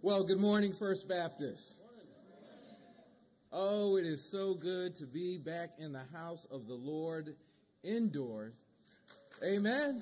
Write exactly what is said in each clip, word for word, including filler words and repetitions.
Well, good morning, First Baptist. Oh, it is so good to be back in the house of the Lord indoors. Amen.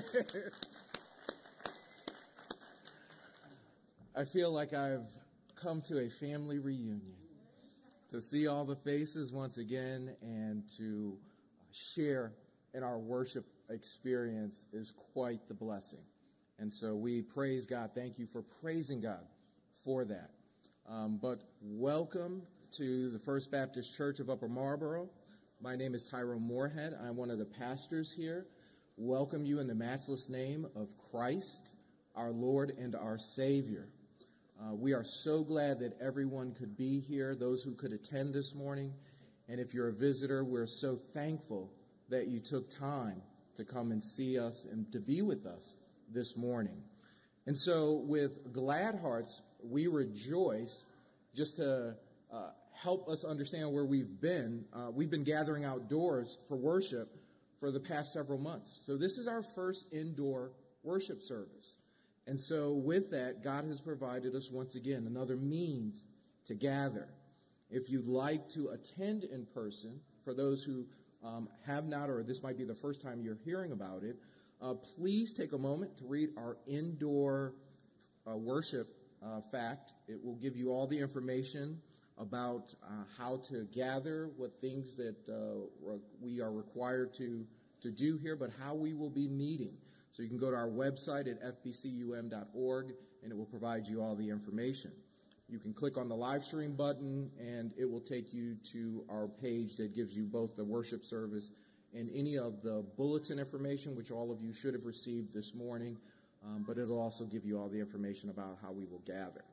I feel like I've come to a family reunion to see all the faces once again and to share in our worship experience is quite the blessing. And so we praise God. Thank you for praising God for that. Um, but welcome to the First Baptist Church of Upper Marlboro. My name is Tyrone Moorhead. I'm one of the pastors here. Welcome you in the matchless name of Christ, our Lord and our Savior. Uh, we are so glad that everyone could be here, those who could attend this morning. And if you're a visitor, we're so thankful that you took time to come and see us and to be with us this morning. And so with glad hearts, we rejoice just to uh, help us understand where we've been. Uh, we've been gathering outdoors for worship for the past several months. So this is our first indoor worship service. And so with that, God has provided us once again another means to gather. If you'd like to attend in person, for those who um, have not, or this might be the first time you're hearing about it, Uh, please take a moment to read our indoor uh, worship uh, fact. It will give you all the information about uh, how to gather, what things that uh, we are required to, to do here, but how we will be meeting. So you can go to our website at f b c u m dot org, and it will provide you all the information. You can click on the live stream button, and it will take you to our page that gives you both the worship service and any of the bulletin information, which all of you should have received this morning, um, but it'll also give you all the information about how we will gather.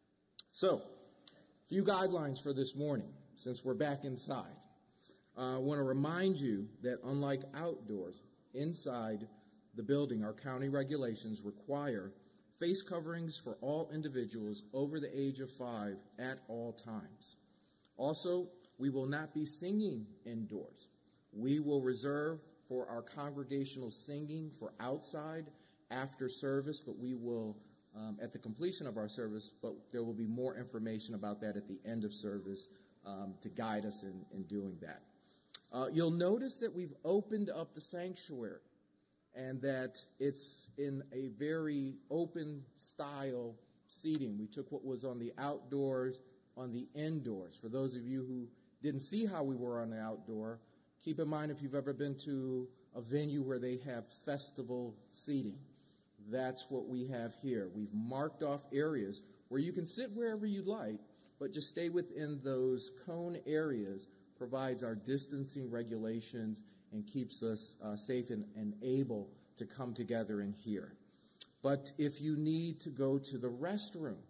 So, a few guidelines for this morning, since we're back inside. Uh, I want to remind you that unlike outdoors, inside the building, our county regulations require face coverings for all individuals over the age of five at all times. Also, we will not be singing indoors. We will reserve for our congregational singing for outside after service, but we will, um, at the completion of our service, but there will be more information about that at the end of service um, to guide us in, in doing that. Uh, you'll notice that we've opened up the sanctuary and that it's in a very open style seating. We took what was on the outdoors on the indoors. For those of you who didn't see how we were on the outdoor, keep in mind if you've ever been to a venue where they have festival seating. That's what we have here. We've marked off areas where you can sit wherever you'd like, but just stay within those cone areas, provides our distancing regulations and keeps us uh, safe and, and able to come together in here. But if you need to go to the restroom,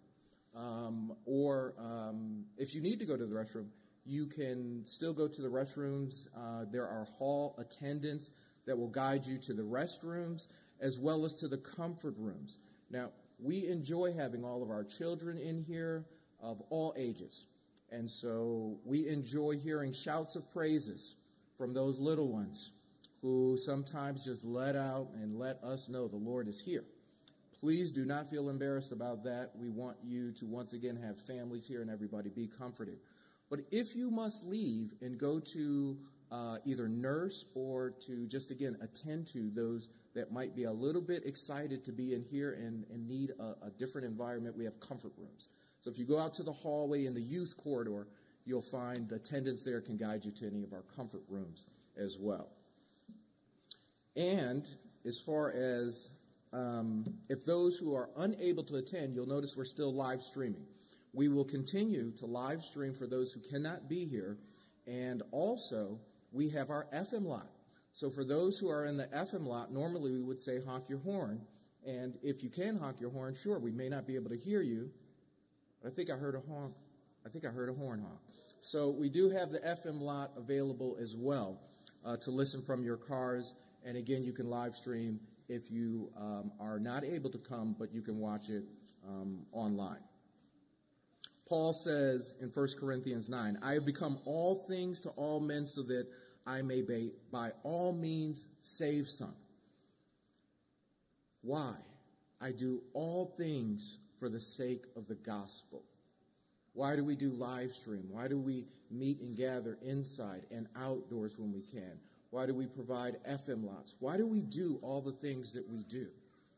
um, or um, if you need to go to the restroom, you can still go to the restrooms. Uh, there are hall attendants that will guide you to the restrooms as well as to the comfort rooms. Now, we enjoy having all of our children in here of all ages. And so we enjoy hearing shouts of praises from those little ones who sometimes just let out and let us know the Lord is here. Please do not feel embarrassed about that. We want you to once again have families here and everybody be comforted. But if you must leave and go to uh, either nurse or to just, again, attend to those that might be a little bit excited to be in here and, and need a, a different environment, we have comfort rooms. So if you go out to the hallway in the youth corridor, you'll find the attendants there can guide you to any of our comfort rooms as well. And as far as um, if those who are unable to attend, you'll notice we're still live streaming. We will continue to live stream for those who cannot be here. And also, we have our F M lot. So for those who are in the F M lot, normally we would say honk your horn. And if you can honk your horn, sure, we may not be able to hear you. But I think I heard a honk. I think I heard a horn honk. So we do have the F M lot available as well uh, to listen from your cars. And again, you can live stream if you um, are not able to come, but you can watch it um, online. Paul says in First Corinthians nine, I have become all things to all men so that I may be, by all means save some. Why? I do all things for the sake of the gospel? Why do we do live stream? Why do we meet and gather inside and outdoors when we can? Why do we provide F M lots? Why do we do all the things that we do?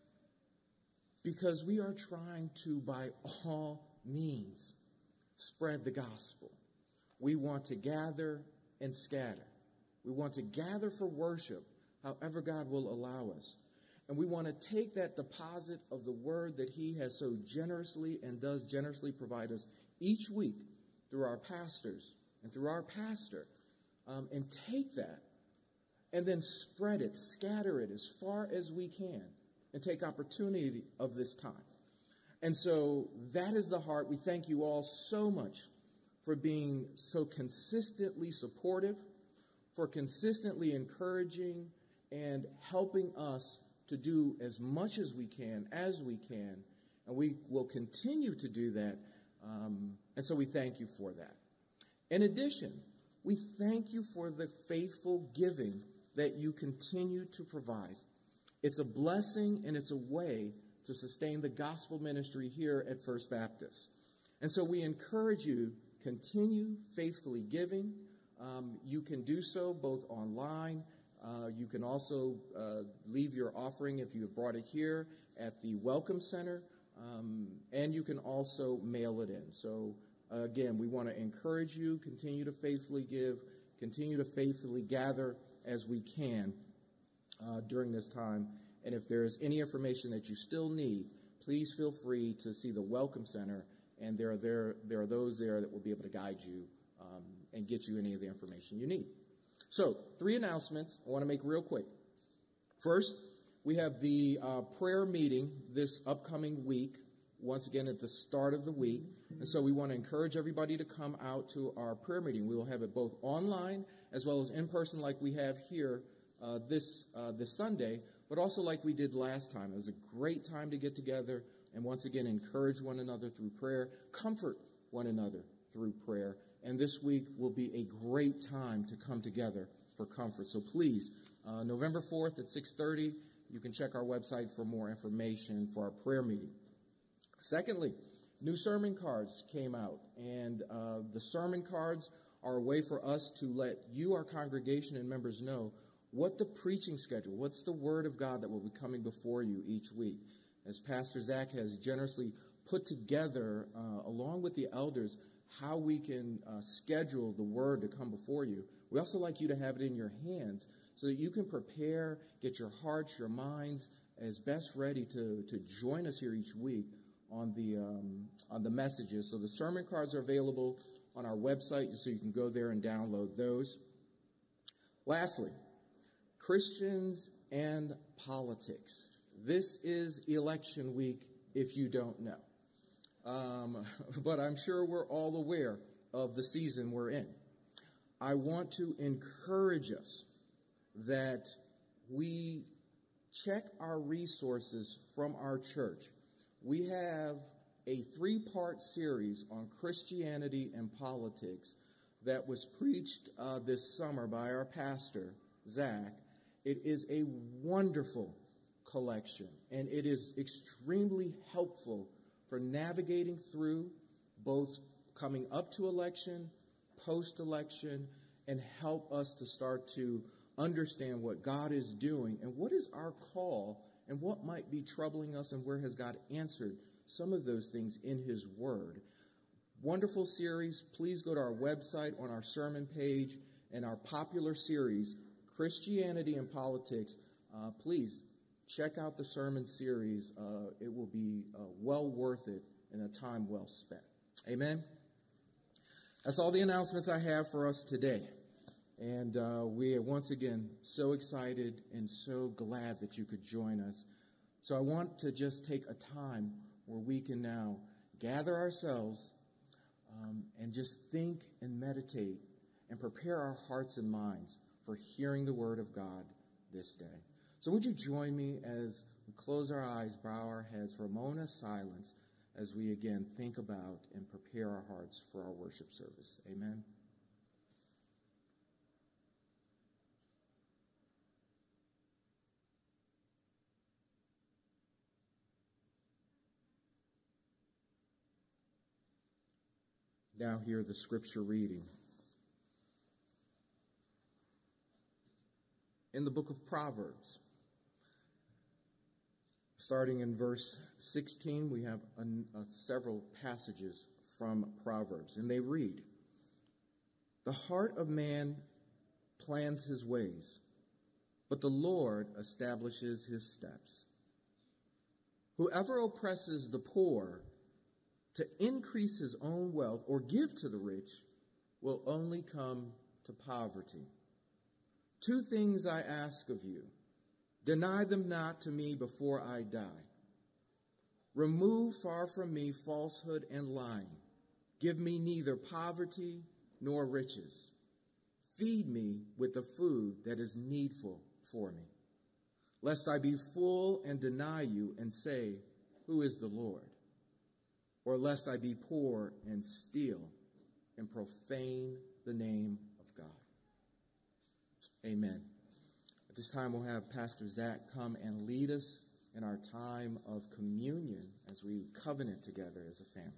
Because we are trying to, by all means, spread the gospel. We want to gather and scatter. We want to gather for worship, however God will allow us. And we want to take that deposit of the word that he has so generously and does generously provide us each week through our pastors and through our pastor, um, and take that and then spread it, scatter it as far as we can, and take opportunity of this time. And so that is the heart. We thank you all so much for being so consistently supportive, for consistently encouraging and helping us to do as much as we can, as we can, and we will continue to do that. Um, and so we thank you for that. In addition, we thank you for the faithful giving that you continue to provide. It's a blessing and it's a way to sustain the gospel ministry here at First Baptist. And so we encourage you, continue faithfully giving. Um, you can do so both online. Uh, you can also uh, leave your offering if you have brought it here at the Welcome Center. Um, and you can also mail it in. So, uh, again, we want to encourage you, continue to faithfully give, continue to faithfully gather as we can uh, during this time. And if there's any information that you still need, please feel free to see the Welcome Center, and there are, there, there are those there that will be able to guide you um, and get you any of the information you need. So, three announcements I want to make real quick. First, we have the uh, prayer meeting this upcoming week, once again at the start of the week. And so we want to encourage everybody to come out to our prayer meeting. We will have it both online as well as in person like we have here uh, this uh, this Sunday, but also like we did last time. It was a great time to get together and once again encourage one another through prayer, comfort one another through prayer. And this week will be a great time to come together for comfort. So please, uh, November fourth at six thirty, you can check our website for more information for our prayer meeting. Secondly, new sermon cards came out, and uh, the sermon cards are a way for us to let you, our congregation and members, know what the preaching schedule, what's the word of God that will be coming before you each week. As Pastor Zach has generously put together, uh, along with the elders, how we can uh, schedule the word to come before you. We also like you to have it in your hands so that you can prepare, get your hearts, your minds as best ready to, to join us here each week on the um, on the messages. So the sermon cards are available on our website, so you can go there and download those. Lastly, Christians and politics. This is election week, if you don't know. Um, but I'm sure we're all aware of the season we're in. I want to encourage us that we check our resources from our church. We have a three-part series on Christianity and politics that was preached uh, this summer by our pastor, Zach. It is a wonderful collection, and it is extremely helpful for navigating through both coming up to election, post-election, and help us to start to understand what God is doing and what is our call and what might be troubling us and where has God answered some of those things in his word. Wonderful series. Please go to our website on our sermon page and our popular series, Christianity and Politics. Uh, please check out the sermon series. Uh, it will be uh, well worth it and a time well spent. Amen. That's all the announcements I have for us today. And uh, we are once again so excited and so glad that you could join us. So I want to just take a time where we can now gather ourselves um, and just think and meditate and prepare our hearts and minds for hearing the word of God this day. So would you join me as we close our eyes, bow our heads for a moment of silence as we again think about and prepare our hearts for our worship service. Amen. Now hear the scripture reading. In the book of Proverbs, starting in verse sixteen, we have a, a, several passages from Proverbs, and they read, "The heart of man plans his ways, but the Lord establishes his steps. Whoever oppresses the poor to increase his own wealth or give to the rich will only come to poverty. Two things I ask of you. Deny them not to me before I die. Remove far from me falsehood and lying. Give me neither poverty nor riches. Feed me with the food that is needful for me, lest I be full and deny you and say, 'Who is the Lord?' Or lest I be poor and steal and profane the name of God." Amen. At this time, we'll have Pastor Zach come and lead us in our time of communion as we covenant together as a family.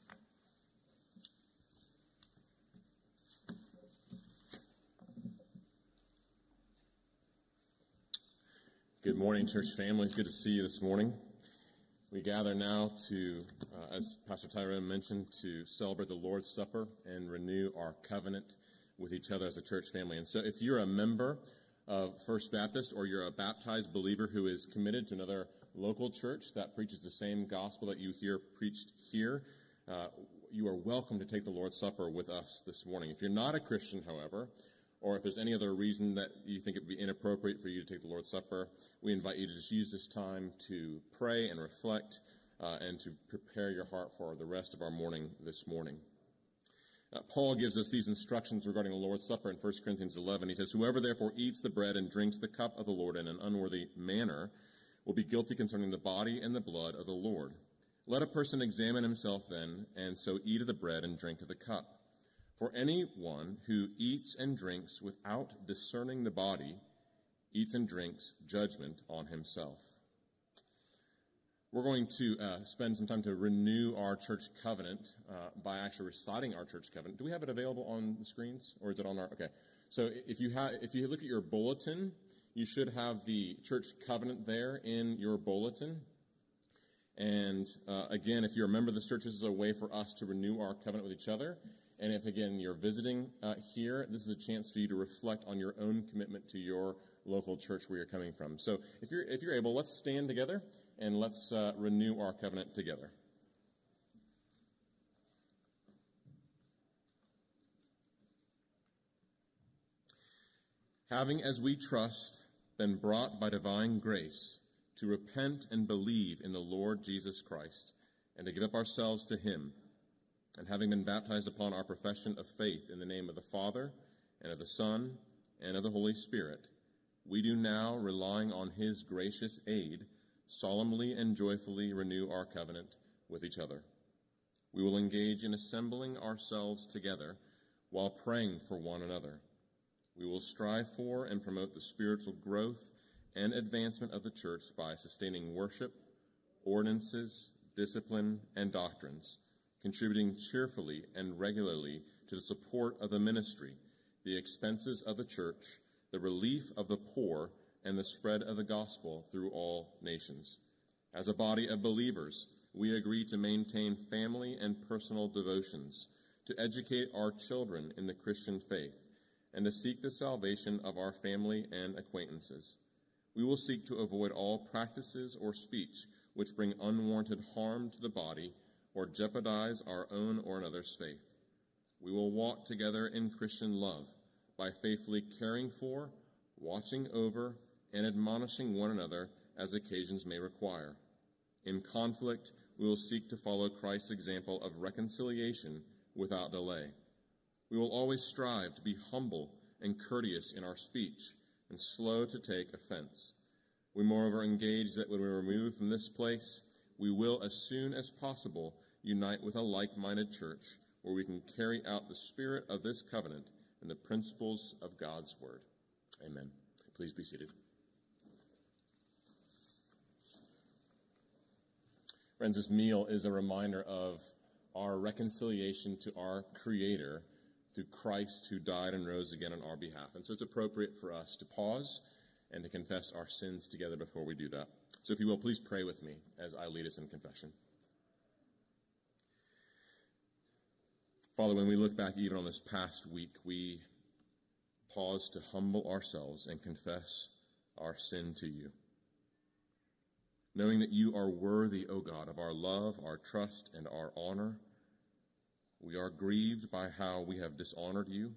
Good morning, church family. It's good to see you this morning. We gather now to, uh, as Pastor Tyrone mentioned, to celebrate the Lord's Supper and renew our covenant with each other as a church family. And so if you're a member of First Baptist or you're a baptized believer who is committed to another local church that preaches the same gospel that you hear preached here, uh, you are welcome to take the Lord's Supper with us this morning. If you're not a Christian, however, or if there's any other reason that you think it would be inappropriate for you to take the Lord's Supper, we invite you to just use this time to pray and reflect uh, and to prepare your heart for the rest of our morning this morning. Uh, Paul gives us these instructions regarding the Lord's Supper in First Corinthians eleven. He says, "Whoever therefore eats the bread and drinks the cup of the Lord in an unworthy manner will be guilty concerning the body and the blood of the Lord. Let a person examine himself then, and so eat of the bread and drink of the cup. For anyone who eats and drinks without discerning the body eats and drinks judgment on himself." We're going to uh, spend some time to renew our church covenant uh, by actually reciting our church covenant. Do we have it available on the screens, or is it on our? Okay. So if you have, if you look at your bulletin, you should have the church covenant there in your bulletin. And uh, again, if you're a member of this church, this is a way for us to renew our covenant with each other. And if, again, you're visiting uh, here, this is a chance for you to reflect on your own commitment to your local church where you're coming from. So if you're if you're able, let's stand together and let's uh, renew our covenant together. Having, as we trust, been brought by divine grace to repent and believe in the Lord Jesus Christ and to give up ourselves to him, and having been baptized upon our profession of faith in the name of the Father, and of the Son, and of the Holy Spirit, we do now, relying on his gracious aid, solemnly and joyfully renew our covenant with each other. We will engage in assembling ourselves together while praying for one another. We will strive for and promote the spiritual growth and advancement of the church by sustaining worship, ordinances, discipline, and doctrines, contributing cheerfully and regularly to the support of the ministry, the expenses of the church, the relief of the poor, and the spread of the gospel through all nations. As a body of believers, we agree to maintain family and personal devotions, to educate our children in the Christian faith, and to seek the salvation of our family and acquaintances. We will seek to avoid all practices or speech which bring unwarranted harm to the body or jeopardize our own or another's faith. We will walk together in Christian love by faithfully caring for, watching over, and admonishing one another as occasions may require. In conflict, we will seek to follow Christ's example of reconciliation without delay. We will always strive to be humble and courteous in our speech and slow to take offense. We moreover engage that when we are removed from this place, we will, as soon as possible, unite with a like-minded church where we can carry out the spirit of this covenant and the principles of God's word. Amen. Please be seated. Friends, this meal is a reminder of our reconciliation to our Creator through Christ who died and rose again on our behalf. And so it's appropriate for us to pause and to confess our sins together before we do that. So if you will, please pray with me as I lead us in confession. Father, when we look back even on this past week, we pause to humble ourselves and confess our sin to you, knowing that you are worthy, O God, of our love, our trust, and our honor. We are grieved by how we have dishonored you,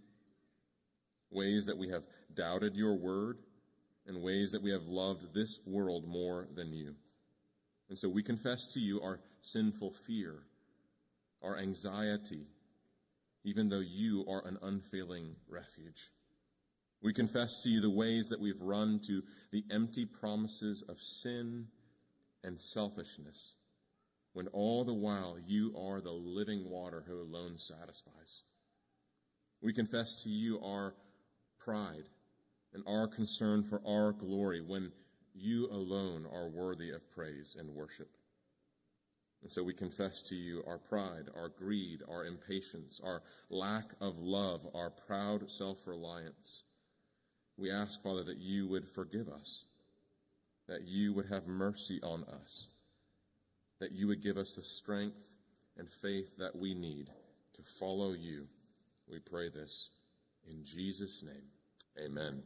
ways that we have doubted your word, and ways that we have loved this world more than you. And so we confess to you our sinful fear, our anxiety, even though you are an unfailing refuge. We confess to you the ways that we've run to the empty promises of sin and selfishness, when all the while you are the living water who alone satisfies. We confess to you our pride and our concern for our glory, when you alone are worthy of praise and worship. And so we confess to you our pride, our greed, our impatience, our lack of love, our proud self-reliance. We ask, Father, that you would forgive us, that you would have mercy on us, that you would give us the strength and faith that we need to follow you. We pray this in Jesus' name. Amen.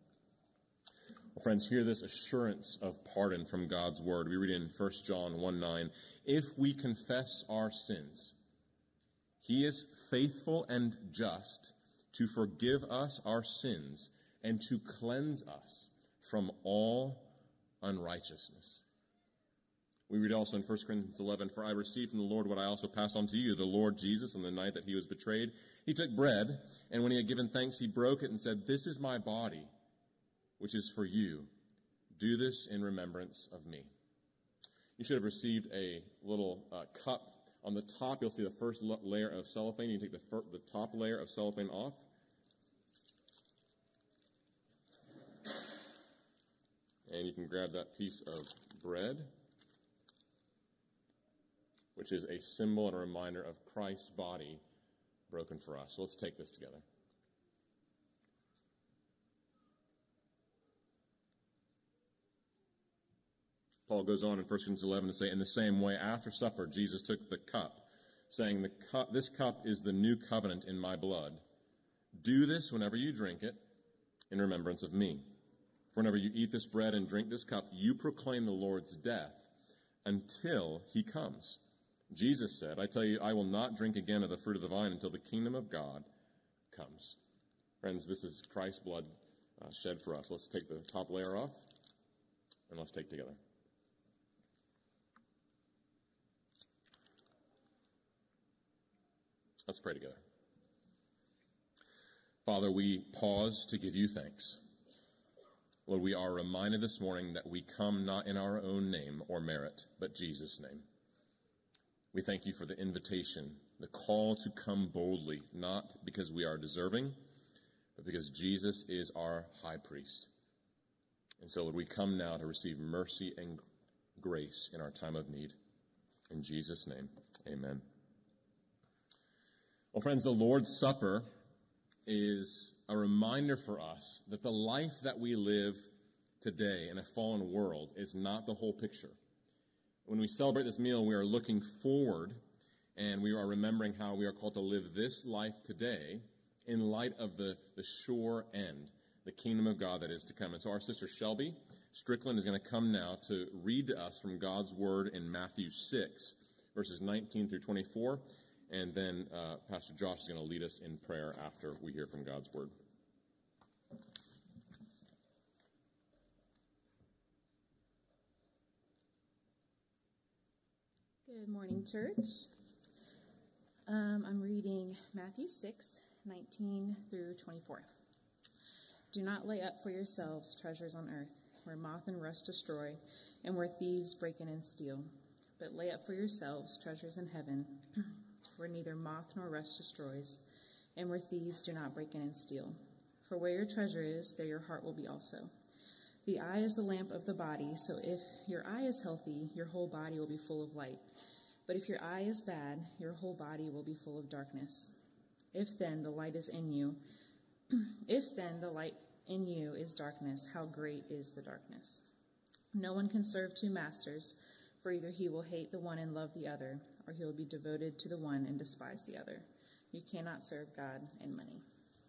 Well, friends, hear this assurance of pardon from God's word. We read in First John one nine, if we confess our sins, he is faithful and just to forgive us our sins and to cleanse us from all unrighteousness. We read also in First Corinthians eleven, for I received from the Lord what I also passed on to you. The Lord Jesus, on the night that he was betrayed, he took bread, and when he had given thanks, he broke it and said, this is my body, which is for you. Do this in remembrance of me. You should have received a little uh, cup. On the top, you'll see the first layer of cellophane. You take the, fir- the top layer of cellophane off. And you can grab that piece of bread, which is a symbol and a reminder of Christ's body broken for us. So let's take this together. Paul goes on in First Corinthians eleven to say, in the same way, after supper, Jesus took the cup, saying, the cup, this cup is the new covenant in my blood. Do this whenever you drink it in remembrance of me. For whenever you eat this bread and drink this cup, you proclaim the Lord's death until he comes. Jesus said, I tell you, I will not drink again of the fruit of the vine until the kingdom of God comes. Friends, this is Christ's blood uh, shed for us. Let's take the top layer off, and let's take together. Let's pray together. Father, we pause to give you thanks. Lord, we are reminded this morning that we come not in our own name or merit, but Jesus' name. We thank you for the invitation, the call to come boldly, not because we are deserving, but because Jesus is our high priest. And so, Lord, we come now to receive mercy and grace in our time of need. In Jesus' name, amen. Well, friends, the Lord's Supper is a reminder for us that the life that we live today in a fallen world is not the whole picture. When we celebrate this meal, we are looking forward, and we are remembering how we are called to live this life today in light of the, the sure end, the kingdom of God that is to come. And so our sister Shelby Strickland is going to come now to read to us from God's word in Matthew six, verses nineteen through twenty-four. And then uh, Pastor Josh is going to lead us in prayer after we hear from God's word. Good morning, church. Um, I'm reading Matthew six, nineteen through twenty-four. Do not lay up for yourselves treasures on earth, where moth and rust destroy, and where thieves break in and steal. But lay up for yourselves treasures in heaven, where neither moth nor rust destroys, and where thieves do not break in and steal. For where your treasure is, there your heart will be also. The eye is the lamp of the body, so if your eye is healthy, your whole body will be full of light. But if your eye is bad, your whole body will be full of darkness. If then the light is in you, if then the light in you is darkness, how great is the darkness? No one can serve two masters, for either he will hate the one and love the other, or he will be devoted to the one and despise the other. You cannot serve God and money.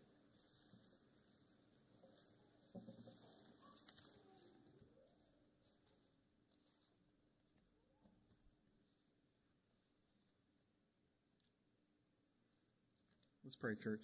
Let's pray, church.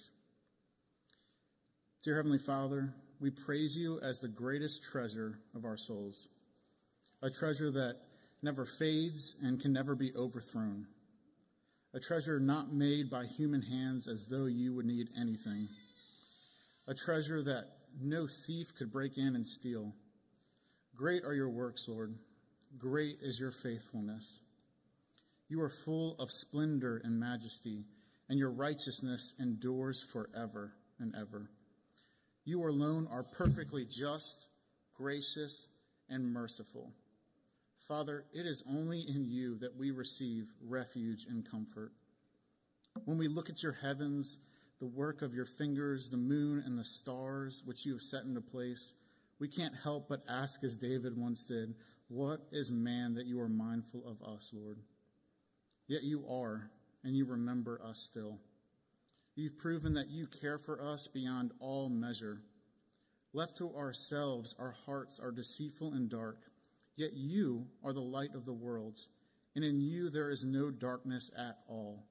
Dear Heavenly Father, we praise you as the greatest treasure of our souls, a treasure that never fades and can never be overthrown, a treasure not made by human hands as though you would need anything, a treasure that no thief could break in and steal. Great are your works, Lord. Great is your faithfulness. You are full of splendor and majesty, and your righteousness endures forever and ever. You alone are perfectly just, gracious, and merciful. Father, it is only in you that we receive refuge and comfort. When we look at your heavens, the work of your fingers, the moon and the stars which you have set into place, we can't help but ask, as David once did, what is man that you are mindful of us, Lord? Yet you are, and you remember us still. You've proven that you care for us beyond all measure. Left to ourselves, our hearts are deceitful and dark, yet you are the light of the world, and in you there is no darkness at all.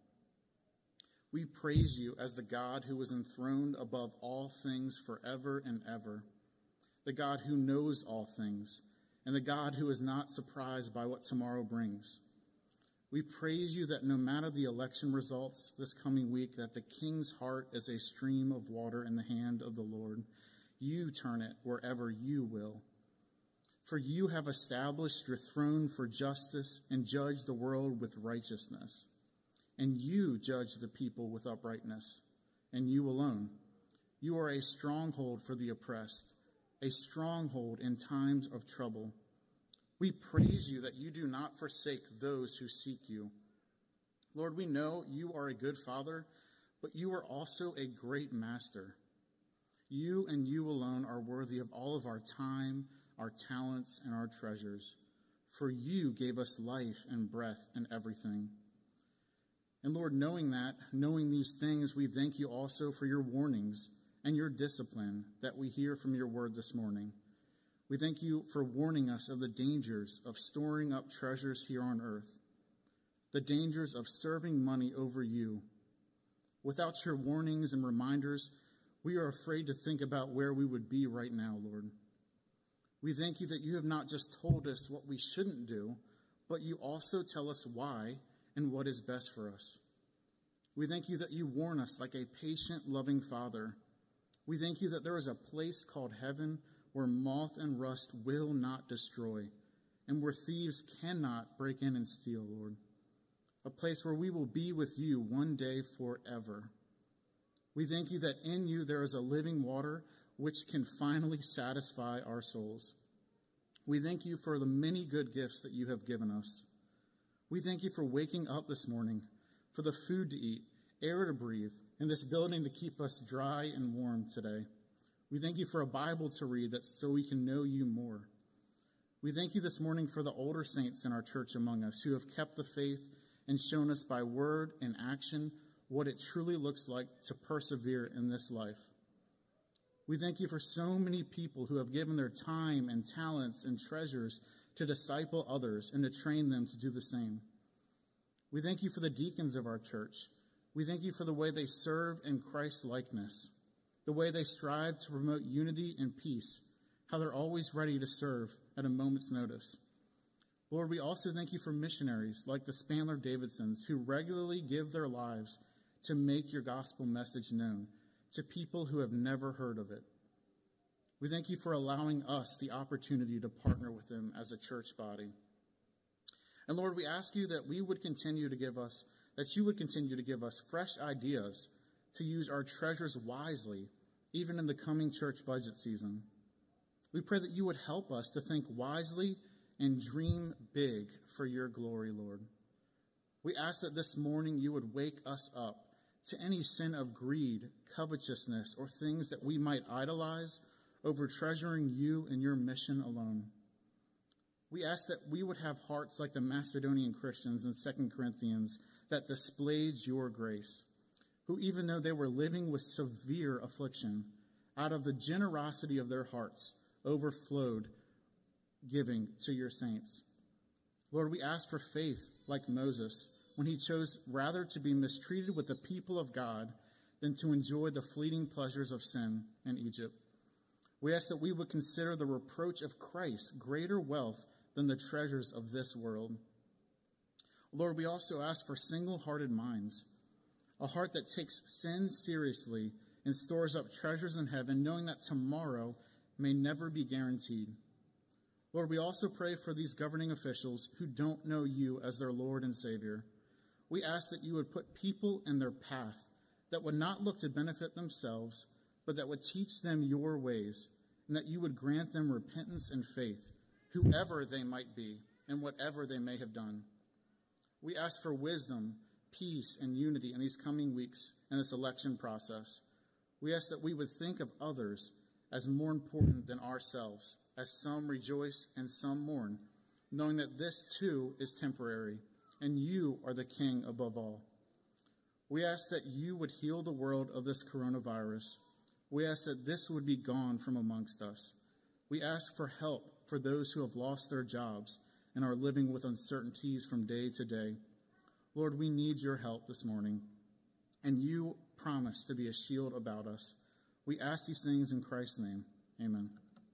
We praise you as the God who is enthroned above all things forever and ever, the God who knows all things, and the God who is not surprised by what tomorrow brings. We praise you that no matter the election results this coming week, that the king's heart is a stream of water in the hand of the Lord. You turn it wherever you will. For you have established your throne for justice and judge the world with righteousness. And you judge the people with uprightness, and you alone. You are a stronghold for the oppressed, a stronghold in times of trouble. We praise you that you do not forsake those who seek you. Lord, we know you are a good father, but you are also a great master. You and you alone are worthy of all of our time, our talents, and our treasures. For you gave us life and breath and everything. And Lord, knowing that, knowing these things, we thank you also for your warnings and your discipline that we hear from your word this morning. We thank you for warning us of the dangers of storing up treasures here on earth, the dangers of serving money over you. Without your warnings and reminders, we are afraid to think about where we would be right now, Lord. We thank you that you have not just told us what we shouldn't do, but you also tell us why and what is best for us. We thank you that you warn us like a patient, loving father. We thank you that there is a place called heaven where moth and rust will not destroy, and where thieves cannot break in and steal, Lord. A place where we will be with you one day forever. We thank you that in you there is a living water which can finally satisfy our souls. We thank you for the many good gifts that you have given us. We thank you for waking up this morning, for the food to eat, air to breathe, and this building to keep us dry and warm today. We thank you for a Bible to read that so we can know you more. We thank you this morning for the older saints in our church among us who have kept the faith and shown us by word and action what it truly looks like to persevere in this life. We thank you for so many people who have given their time and talents and treasures to disciple others and to train them to do the same. We thank you for the deacons of our church. We thank you for the way they serve in Christ's likeness, the way they strive to promote unity and peace, how they're always ready to serve at a moment's notice. Lord, we also thank you for missionaries like the Spandler Davidsons who regularly give their lives to make your gospel message known to people who have never heard of it. We thank you for allowing us the opportunity to partner with them as a church body. And Lord, we ask you that we would continue to give us, that you would continue to give us fresh ideas to use our treasures wisely, even in the coming church budget season. We pray that you would help us to think wisely and dream big for your glory, Lord. We ask that this morning you would wake us up to any sin of greed, covetousness, or things that we might idolize over treasuring you and your mission alone. We ask that we would have hearts like the Macedonian Christians in Second Corinthians that displayed your grace, who even though they were living with severe affliction, out of the generosity of their hearts overflowed giving to your saints. Lord, we ask for faith like Moses, when he chose rather to be mistreated with the people of God than to enjoy the fleeting pleasures of sin in Egypt. We ask that we would consider the reproach of Christ greater wealth than the treasures of this world. Lord, we also ask for single-hearted minds, a heart that takes sin seriously and stores up treasures in heaven, knowing that tomorrow may never be guaranteed. Lord, we also pray for these governing officials who don't know you as their Lord and Savior. We ask that you would put people in their path that would not look to benefit themselves, but that would teach them your ways, and that you would grant them repentance and faith, whoever they might be and whatever they may have done. We ask for wisdom, peace, and unity in these coming weeks in this election process. We ask that we would think of others as more important than ourselves, as some rejoice and some mourn, knowing that this too is temporary, and you are the King above all. We ask that you would heal the world of this coronavirus. We ask that this would be gone from amongst us. We ask for help for those who have lost their jobs and are living with uncertainties from day to day. Lord, we need your help this morning, and you promise to be a shield about us. We ask these things in Christ's name. Amen.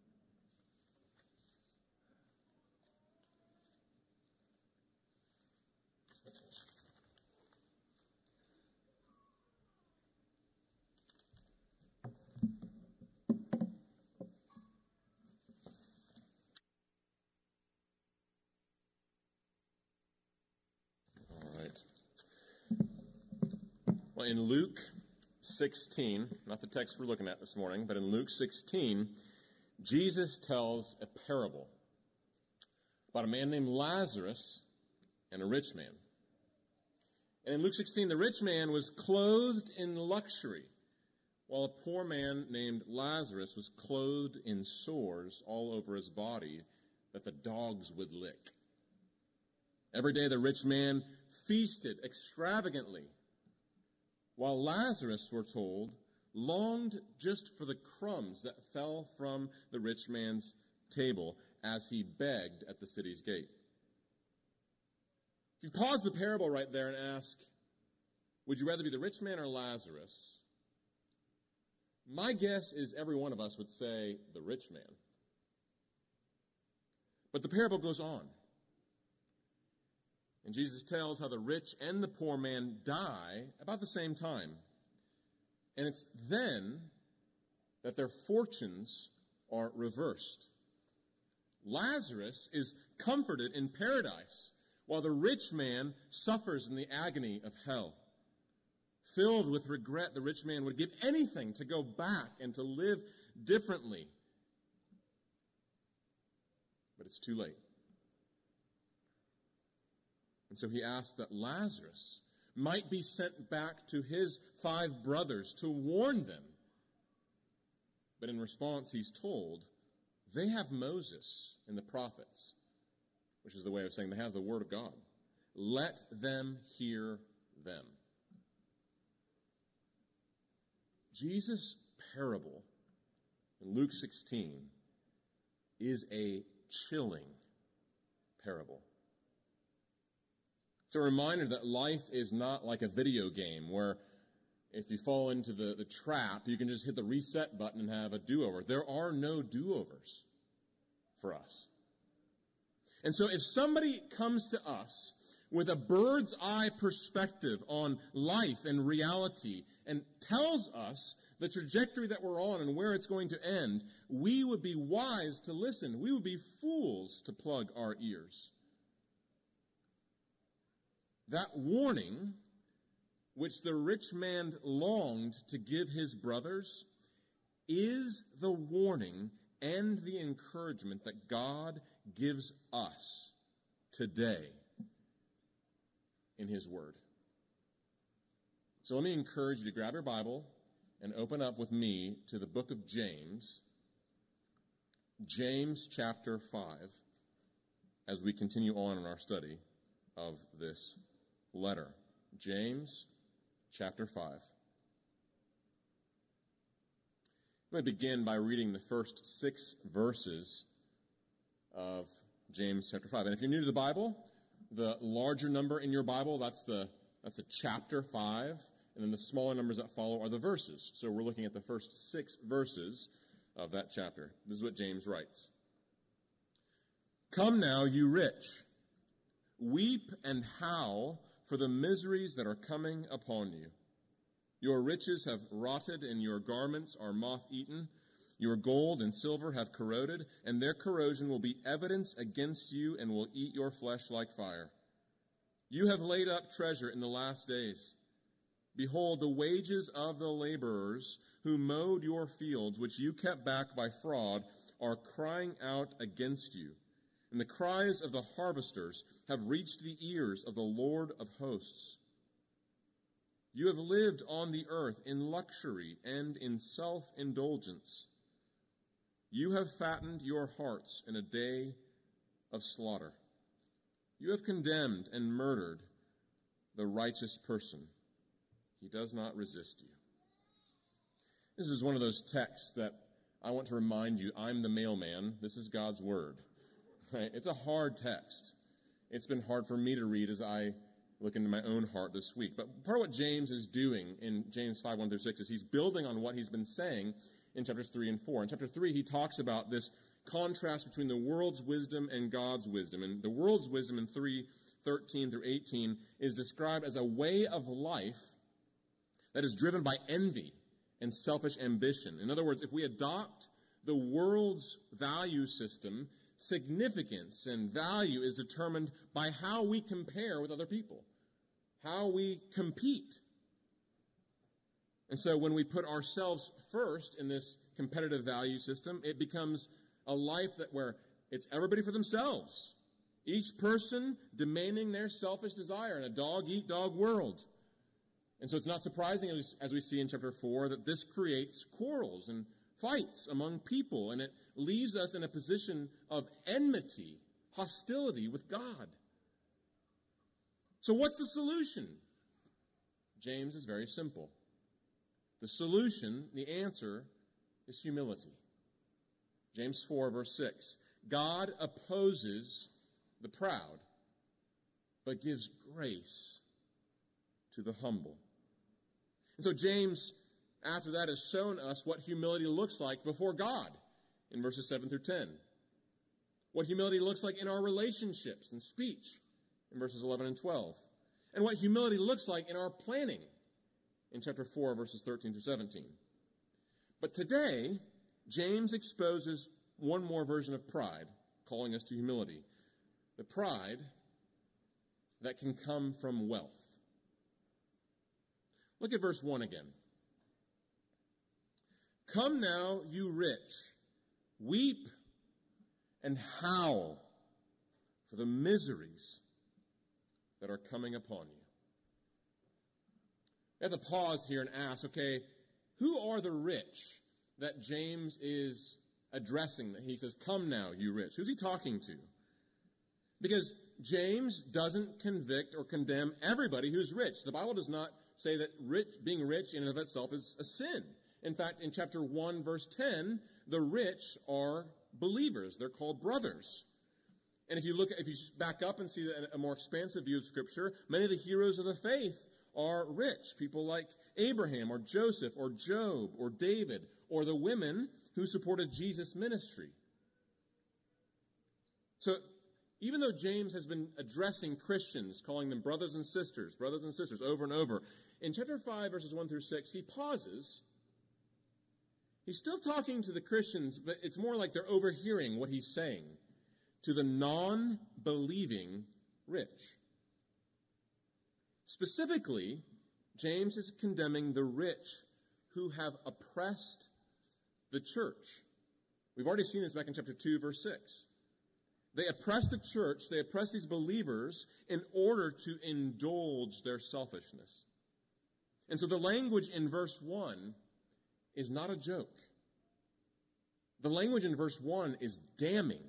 Well, in Luke sixteen, not the text we're looking at this morning, but in Luke sixteen, Jesus tells a parable about a man named Lazarus and a rich man. And in Luke sixteen, the rich man was clothed in luxury, while a poor man named Lazarus was clothed in sores all over his body that the dogs would lick. Every day the rich man feasted extravagantly, while Lazarus, we're told, longed just for the crumbs that fell from the rich man's table as he begged at the city's gate. If you pause the parable right there and ask, would you rather be the rich man or Lazarus? My guess is every one of us would say the rich man. But the parable goes on. And Jesus tells how the rich and the poor man die about the same time. And it's then that their fortunes are reversed. Lazarus is comforted in paradise, while the rich man suffers in the agony of hell. Filled with regret, the rich man would give anything to go back and to live differently. But it's too late. And so he asked that Lazarus might be sent back to his five brothers to warn them. But in response, he's told, they have Moses and the prophets, which is the way of saying they have the word of God. Let them hear them. Jesus' parable in Luke sixteen is a chilling parable. It's a reminder that life is not like a video game where if you fall into the, the trap, you can just hit the reset button and have a do-over. There are no do-overs for us. And so if somebody comes to us with a bird's eye perspective on life and reality and tells us the trajectory that we're on and where it's going to end, we would be wise to listen. We would be fools to plug our ears. That warning, which the rich man longed to give his brothers, is the warning and the encouragement that God gives us today in his word. So let me encourage you to grab your Bible and open up with me to the book of James, James chapter five, as we continue on in our study of this letter. James chapter five. I'm going to begin by reading the first six verses of James chapter five. And if you're new to the Bible, the larger number in your Bible, that's the that's a chapter five, and then the smaller numbers that follow are the verses. So we're looking at the first six verses of that chapter. This is what James writes. Come now, you rich, weep and howl for the miseries that are coming upon you. Your riches have rotted, and your garments are moth-eaten. Your gold and silver have corroded, and their corrosion will be evidence against you and will eat your flesh like fire. You have laid up treasure in the last days. Behold, the wages of the laborers who mowed your fields, which you kept back by fraud, are crying out against you. And the cries of the harvesters have reached the ears of the Lord of hosts. You have lived on the earth in luxury and in self-indulgence. You have fattened your hearts in a day of slaughter. You have condemned and murdered the righteous person. He does not resist you. This is one of those texts that I want to remind you, I'm the mailman. This is God's word. Right? It's a hard text. It's been hard for me to read as I look into my own heart this week. But part of what James is doing in James five, one through six is he's building on what he's been saying in chapters three and four. In chapter three, he talks about this contrast between the world's wisdom and God's wisdom. And the world's wisdom in three, thirteen through eighteen is described as a way of life that is driven by envy and selfish ambition. In other words, if we adopt the world's value system, significance and value is determined by how we compare with other people, how we compete. And so when we put ourselves first in this competitive value system, it becomes a life that where it's everybody for themselves, each person demanding their selfish desire in a dog-eat-dog world. And so it's not surprising, as, as we see in chapter four, that this creates quarrels and fights among people, and it leaves us in a position of enmity, hostility with God. So what's the solution? James is very simple. The solution, the answer, is humility. James four, verse six. God opposes the proud, but gives grace to the humble. And so James, after that, has shown us what humility looks like before God in verses seven through ten. What humility looks like in our relationships and speech in verses eleven and twelve. And what humility looks like in our planning in chapter four, verses thirteen through seventeen. But today, James exposes one more version of pride, calling us to humility. The pride that can come from wealth. Look at verse one again. Come now, you rich, weep and howl for the miseries that are coming upon you. I have to pause here and ask, okay, who are the rich that James is addressing? He says, come now, you rich. Who's he talking to? Because James doesn't convict or condemn everybody who's rich. The Bible does not say that rich, being rich in and of itself is a sin. In fact, in chapter one, verse ten, the rich are believers. They're called brothers. And if you look, if you back up and see a more expansive view of Scripture, many of the heroes of the faith are rich. People like Abraham or Joseph or Job or David or the women who supported Jesus' ministry. So even though James has been addressing Christians, calling them brothers and sisters, brothers and sisters over and over, in chapter five, verses one through six, he pauses. He's still talking to the Christians, but it's more like they're overhearing what he's saying to the non-believing rich. Specifically, James is condemning the rich who have oppressed the church. We've already seen this back in chapter two, verse six. They oppress the church, they oppress these believers in order to indulge their selfishness. And so the language in verse one is not a joke. The language in verse one is damning.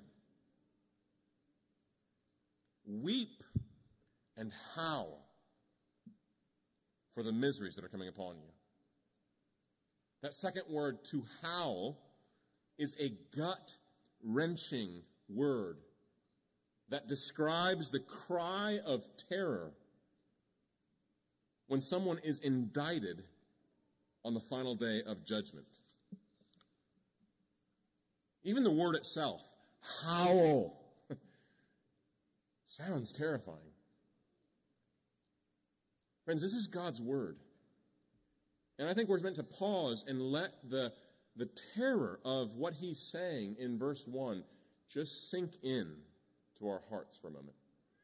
Weep and howl for the miseries that are coming upon you. That second word, to howl, is a gut-wrenching word that describes the cry of terror when someone is indicted on the final day of judgment. Even the word itself, howl, sounds terrifying. Friends, this is God's word. And I think we're meant to pause and let the, the terror of what he's saying in verse one just sink in to our hearts for a moment.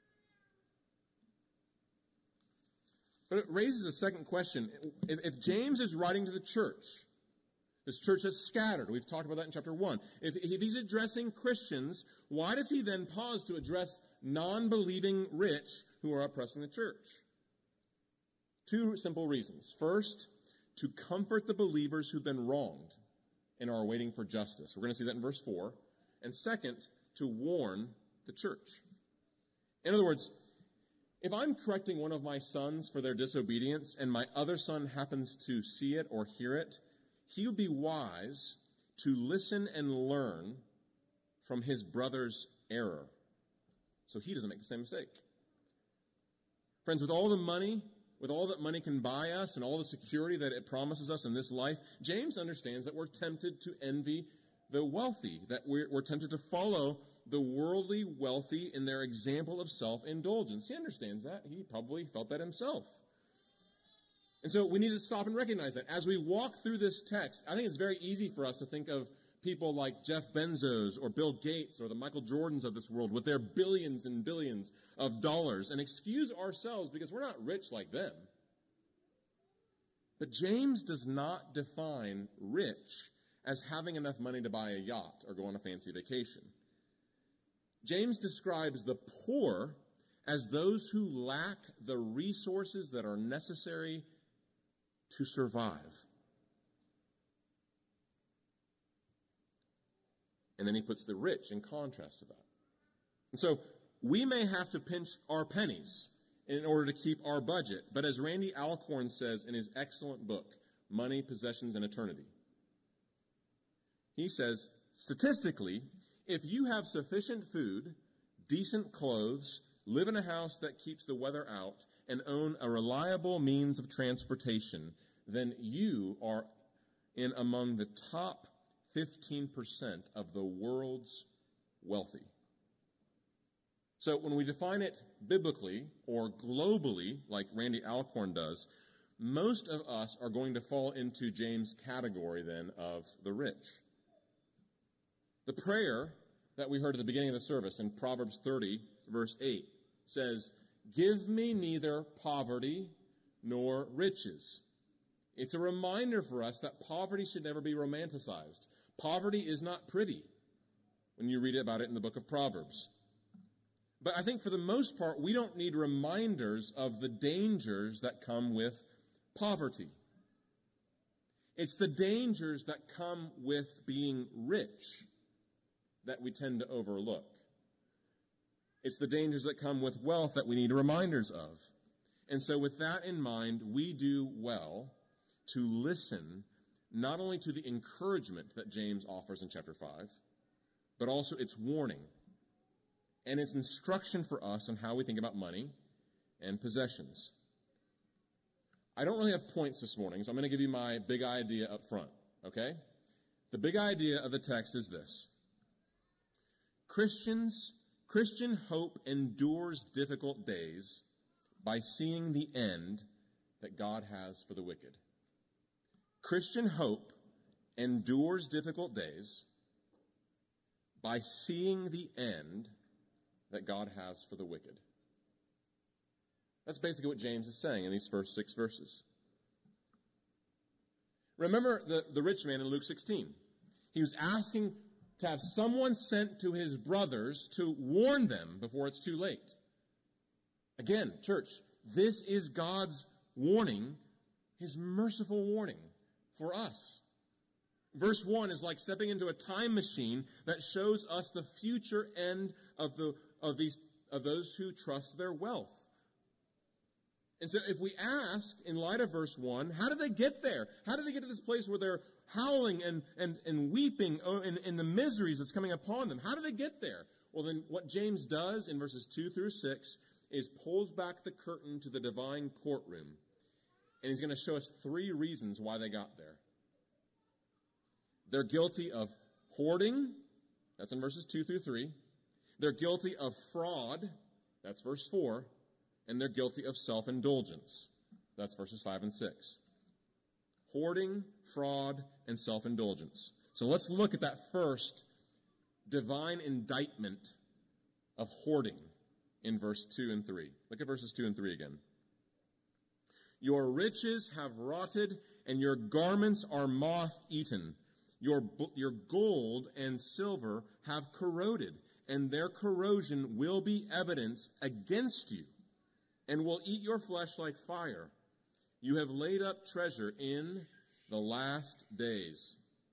But it raises a second question. If, if James is writing to the church, this church is scattered. We've talked about that in chapter one. If, if he's addressing Christians, why does he then pause to address non-believing rich who are oppressing the church? Two simple reasons. First, to comfort the believers who've been wronged and are waiting for justice. We're going to see that in verse four. And second, to warn the church. In other words, if I'm correcting one of my sons for their disobedience and my other son happens to see it or hear it, he would be wise to listen and learn from his brother's error so he doesn't make the same mistake. Friends, with all the money, with all that money can buy us and all the security that it promises us in this life, James understands that we're tempted to envy the wealthy, that we're, we're tempted to follow the worldly wealthy in their example of self-indulgence. He understands that. He probably felt that himself. And so we need to stop and recognize that. As we walk through this text, I think it's very easy for us to think of people like Jeff Bezos or Bill Gates or the Michael Jordans of this world with their billions and billions of dollars and excuse ourselves because we're not rich like them. But James does not define rich as having enough money to buy a yacht or go on a fancy vacation. James describes the poor as those who lack the resources that are necessary to survive. And then he puts the rich in contrast to that. And so we may have to pinch our pennies in order to keep our budget. But as Randy Alcorn says in his excellent book, Money, Possessions, and Eternity, he says, statistically, if you have sufficient food, decent clothes, live in a house that keeps the weather out, and own a reliable means of transportation, then you are in among the top fifteen percent of the world's wealthy. So when we define it biblically or globally, like Randy Alcorn does, most of us are going to fall into James' category then of the rich. The prayer that we heard at the beginning of the service in Proverbs thirty, verse eight, says, "Give me neither poverty nor riches." It's a reminder for us that poverty should never be romanticized. Poverty is not pretty when you read about it in the book of Proverbs. But I think for the most part, we don't need reminders of the dangers that come with poverty. It's the dangers that come with being rich that we tend to overlook. It's the dangers that come with wealth that we need reminders of. And so with that in mind, we do well to listen not only to the encouragement that James offers in chapter five, but also its warning and its instruction for us on how we think about money and possessions. I don't really have points this morning, so I'm going to give you my big idea up front, okay? The big idea of the text is this. Christians, Christian hope endures difficult days by seeing the end that God has for the wicked. Christian hope endures difficult days by seeing the end that God has for the wicked. That's basically what James is saying in these first six verses. Remember the, the rich man in Luke sixteen. He was asking to have someone sent to his brothers to warn them before it's too late. Again, church, this is God's warning, his merciful warning for us. Verse one is like stepping into a time machine that shows us the future end of the of these of those who trust their wealth. And so if we ask, in light of verse one, how did they get there? How did they get to this place where they're howling and, and, and weeping in, in the miseries that's coming upon them? How did they get there? Well, then what James does in verses two through six is pulls back the curtain to the divine courtroom. And he's going to show us three reasons why they got there. They're guilty of hoarding. That's in verses two through three. They're guilty of fraud. That's verse four. And they're guilty of self-indulgence. That's verses five and six. Hoarding, fraud, and self-indulgence. So let's look at that first divine indictment of hoarding in verse two and three. Look at verses two and three again. Your riches have rotted, and your garments are moth-eaten. Your, your gold and silver have corroded, and their corrosion will be evidence against you, and will eat your flesh like fire. You have laid up treasure in the last days.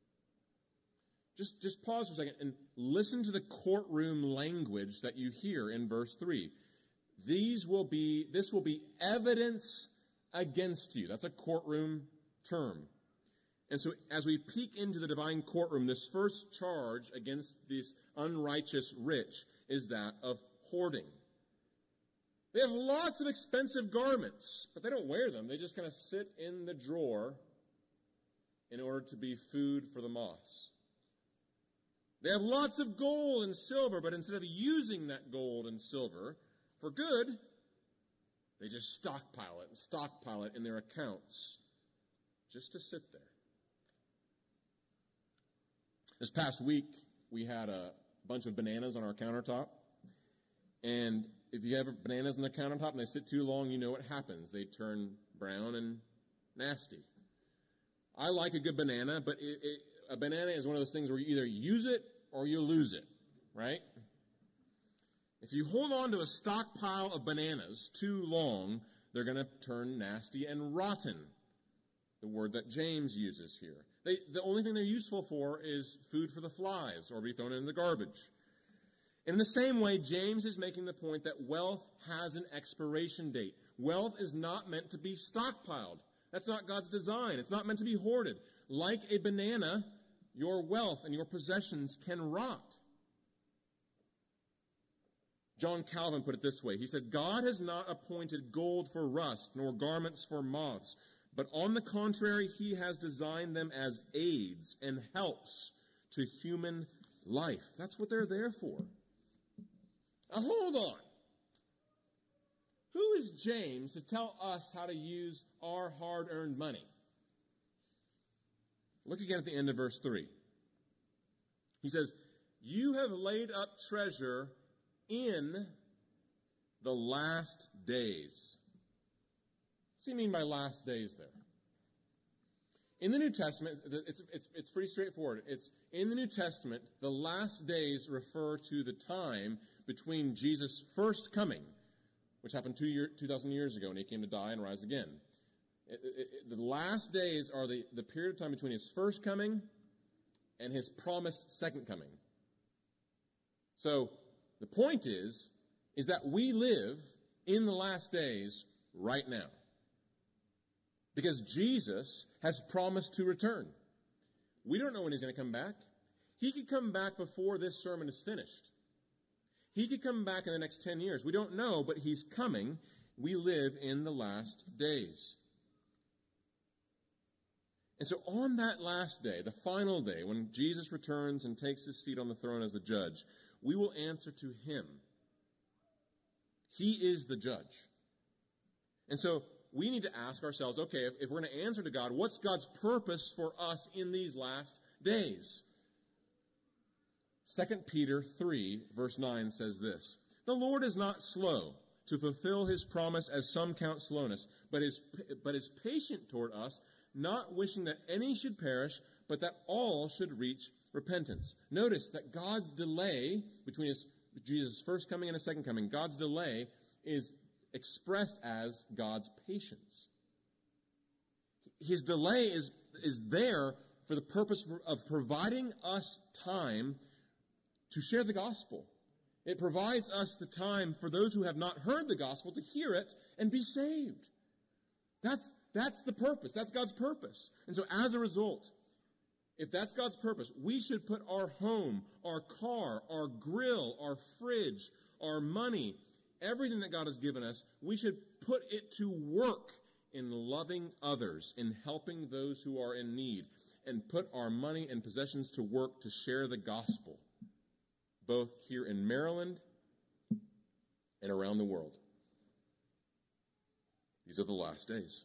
Just, just pause for a second and listen to the courtroom language that you hear in verse three. These will be, this will be evidence against you. That's a courtroom term. And so as we peek into the divine courtroom, this first charge against this unrighteous rich is that of hoarding. They have lots of expensive garments, but they don't wear them. They just kind of sit in the drawer in order to be food for the moths. They have lots of gold and silver, but instead of using that gold and silver for good, they just stockpile it and stockpile it in their accounts just to sit there. This past week, we had a bunch of bananas on our countertop. And if you have bananas on the countertop and they sit too long, you know what happens. They turn brown and nasty. I like a good banana, but it, it, a banana is one of those things where you either use it or you lose it, right? If you hold on to a stockpile of bananas too long, they're going to turn nasty and rotten, the word that James uses here. They, the only thing they're useful for is food for the flies or be thrown in the garbage. In the same way, James is making the point that wealth has an expiration date. Wealth is not meant to be stockpiled. That's not God's design. It's not meant to be hoarded. Like a banana, your wealth and your possessions can rot. John Calvin put it this way. He said, God has not appointed gold for rust, nor garments for moths, but on the contrary, he has designed them as aids and helps to human life. That's what they're there for. Now, hold on. Who is James to tell us how to use our hard-earned money? Look again at the end of verse three. He says, you have laid up treasure in the last days. What's he mean by last days there? In the New Testament, it's, it's, it's pretty straightforward. It's in the New Testament, the last days refer to the time between Jesus' first coming, which happened two year, two thousand years ago when he came to die and rise again. It, it, it, the last days are the, the period of time between his first coming and his promised second coming. So the point is, is that we live in the last days right now. Because Jesus has promised to return. We don't know when he's going to come back. He could come back before this sermon is finished. He could come back in the next ten years. We don't know, but he's coming. We live in the last days. And so on that last day, the final day, when Jesus returns and takes his seat on the throne as the judge, we will answer to him. He is the judge. And so we need to ask ourselves, okay, if, if we're going to answer to God, what's God's purpose for us in these last days? Second Peter three, verse nine says this, the Lord is not slow to fulfill his promise, as some count slowness, but is, but is patient toward us, not wishing that any should perish, but that all should reach repentance. Notice that God's delay between his, Jesus' first coming and his second coming, God's delay is expressed as God's patience. His delay is, is there for the purpose of providing us time to share the gospel. It provides us the time for those who have not heard the gospel to hear it and be saved. That's, that's the purpose. That's God's purpose. And so as a result, if that's God's purpose, we should put our home, our car, our grill, our fridge, our money, everything that God has given us, we should put it to work in loving others, in helping those who are in need, and put our money and possessions to work to share the gospel, both here in Maryland and around the world. These are the last days.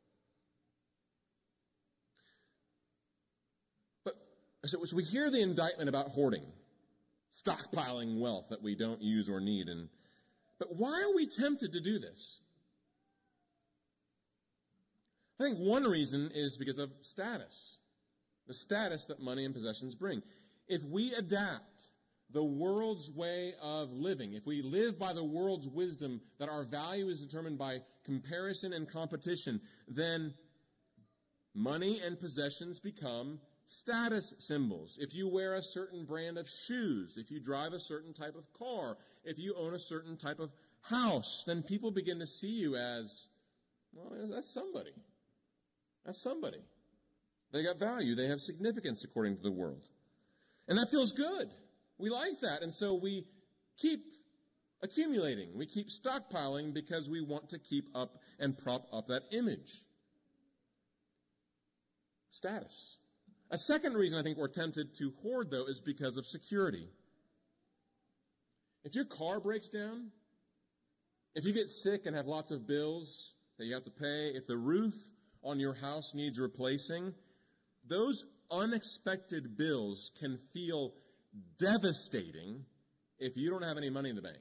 But so, so we hear the indictment about hoarding, stockpiling wealth that we don't use or need. And but why are we tempted to do this? I think one reason is because of status, the status that money and possessions bring. If we adapt the world's way of living, if we live by the world's wisdom that our value is determined by comparison and competition, then money and possessions become status symbols. If you wear a certain brand of shoes, if you drive a certain type of car, if you own a certain type of house, then people begin to see you as, well, that's somebody. That's somebody. They got value. They have significance according to the world. And that feels good. We like that. And so we keep accumulating. We keep stockpiling because we want to keep up and prop up that image. Status. A second reason I think we're tempted to hoard, though, is because of security. If your car breaks down, if you get sick and have lots of bills that you have to pay, if the roof on your house needs replacing, those unexpected bills can feel devastating if you don't have any money in the bank.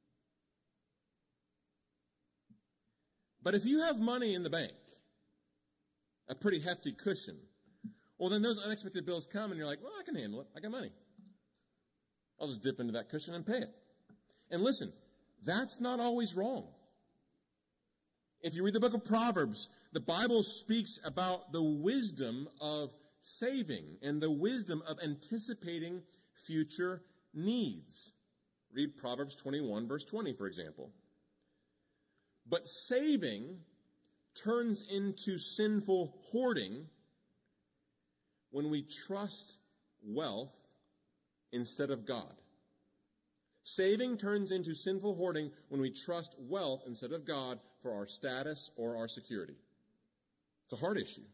But if you have money in the bank, a pretty hefty cushion, well, then those unexpected bills come and you're like, well, I can handle it. I got money. I'll just dip into that cushion and pay it. And listen, that's not always wrong. If you read the book of Proverbs, the Bible speaks about the wisdom of saving and the wisdom of anticipating future needs. Read Proverbs twenty-one, verse twenty, for example. But saving turns into sinful hoarding when we trust wealth instead of God. Saving turns into sinful hoarding when we trust wealth instead of God for our status or our security. It's a hard issue.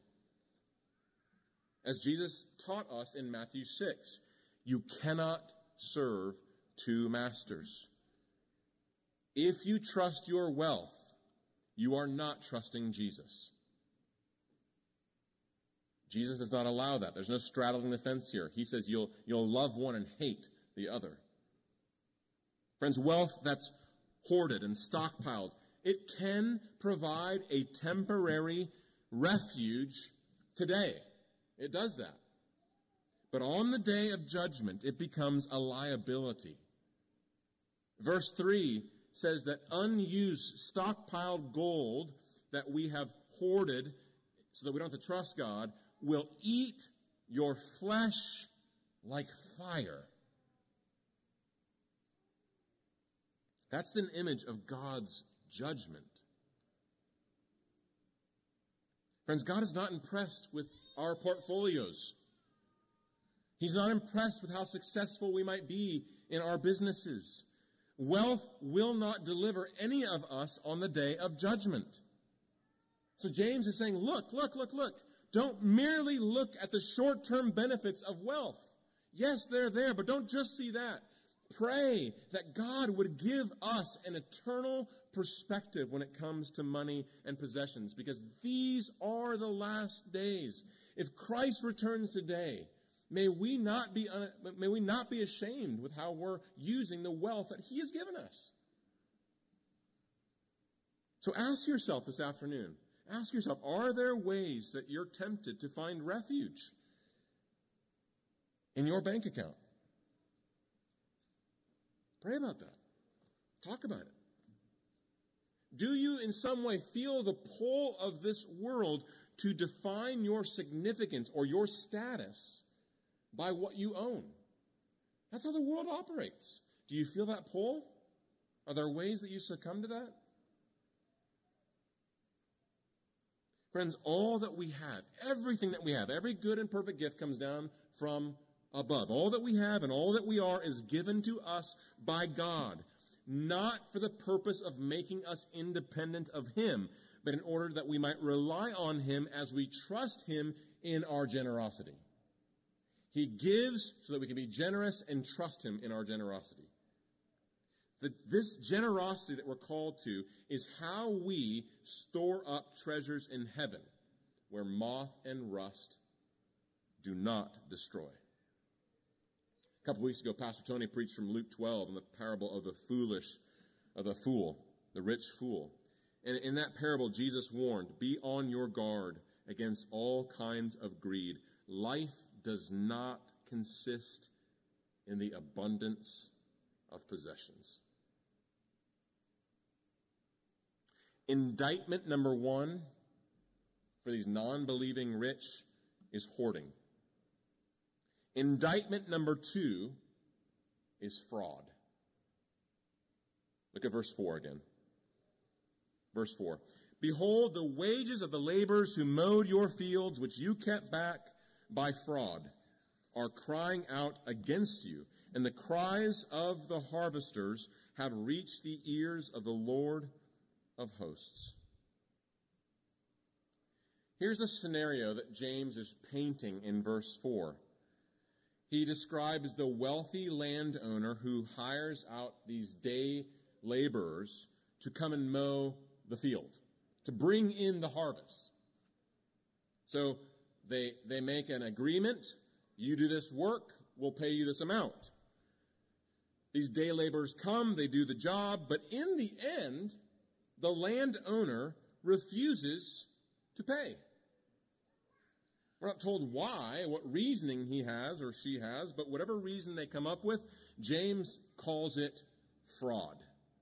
As Jesus taught us in Matthew six, you cannot serve two masters. If you trust your wealth, you are not trusting Jesus. Jesus does not allow that. There's no straddling the fence here. He says you'll, you'll love one and hate the other. Friends, wealth that's hoarded and stockpiled, it can provide a temporary refuge today. It does that. But on the day of judgment, it becomes a liability. Verse three says that unused, stockpiled gold that we have hoarded so that we don't have to trust God will eat your flesh like fire. That's an image of God's judgment. Friends, God is not impressed with our portfolios. He's not impressed with how successful we might be in our businesses. Wealth will not deliver any of us on the day of judgment. So James is saying, look, look, look, look. Don't merely look at the short-term benefits of wealth. Yes, they're there, but don't just see that. Pray that God would give us an eternal perspective when it comes to money and possessions, because these are the last days. If Christ returns today, may we not be may we not be ashamed with how we're using the wealth that He has given us. So ask yourself this afternoon, ask yourself, are there ways that you're tempted to find refuge in your bank account? Pray about that. Talk about it. Do you in some way feel the pull of this world to define your significance or your status by what you own? That's how the world operates. Do you feel that pull? Are there ways that you succumb to that? Friends, all that we have, everything that we have, every good and perfect gift comes down from above. All that we have and all that we are is given to us by God, not for the purpose of making us independent of Him, but in order that we might rely on Him as we trust Him in our generosity. He gives so that we can be generous and trust Him in our generosity. The, this generosity that we're called to is how we store up treasures in heaven where moth and rust do not destroy. A couple weeks ago, Pastor Tony preached from Luke twelve in the parable of the foolish, of the fool, the rich fool. And in that parable, Jesus warned, be on your guard against all kinds of greed. Life does not consist in the abundance of possessions. Indictment number one for these non-believing rich is hoarding. Indictment number two is fraud. Look at verse four again. Verse four. Behold, the wages of the laborers who mowed your fields, which you kept back by fraud, are crying out against you, and the cries of the harvesters have reached the ears of the Lord of hosts. Here's the scenario that James is painting in verse four. He describes the wealthy landowner who hires out these day laborers to come and mow the field, to bring in the harvest. So they, they make an agreement. You do this work, we'll pay you this amount. These day laborers come, they do the job, but in the end, the landowner refuses to pay. We're not told why, what reasoning he has or she has, but whatever reason they come up with, James calls it fraud.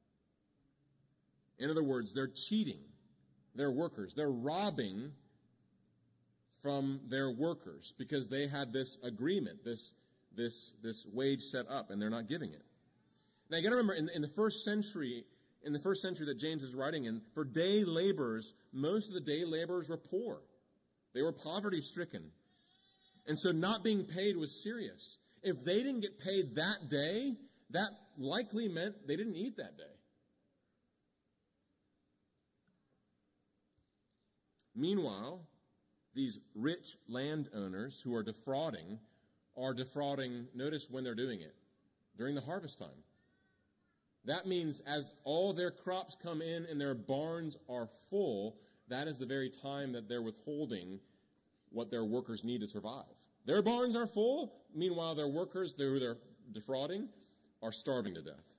In other words, they're cheating their workers. They're robbing from their workers because they had this agreement, this, this, this wage set up, and they're not giving it. Now, you got to remember, in, in the first century, in the first century that James is writing in, for day laborers, most of the day laborers were poor. They were poverty-stricken. And so not being paid was serious. If they didn't get paid that day, that likely meant they didn't eat that day. Meanwhile, these rich landowners who are defrauding are defrauding, notice when they're doing it, during the harvest time. That means as all their crops come in and their barns are full, that is the very time that they're withholding what their workers need to survive. Their barns are full. Meanwhile, their workers, who they're defrauding, are starving to death.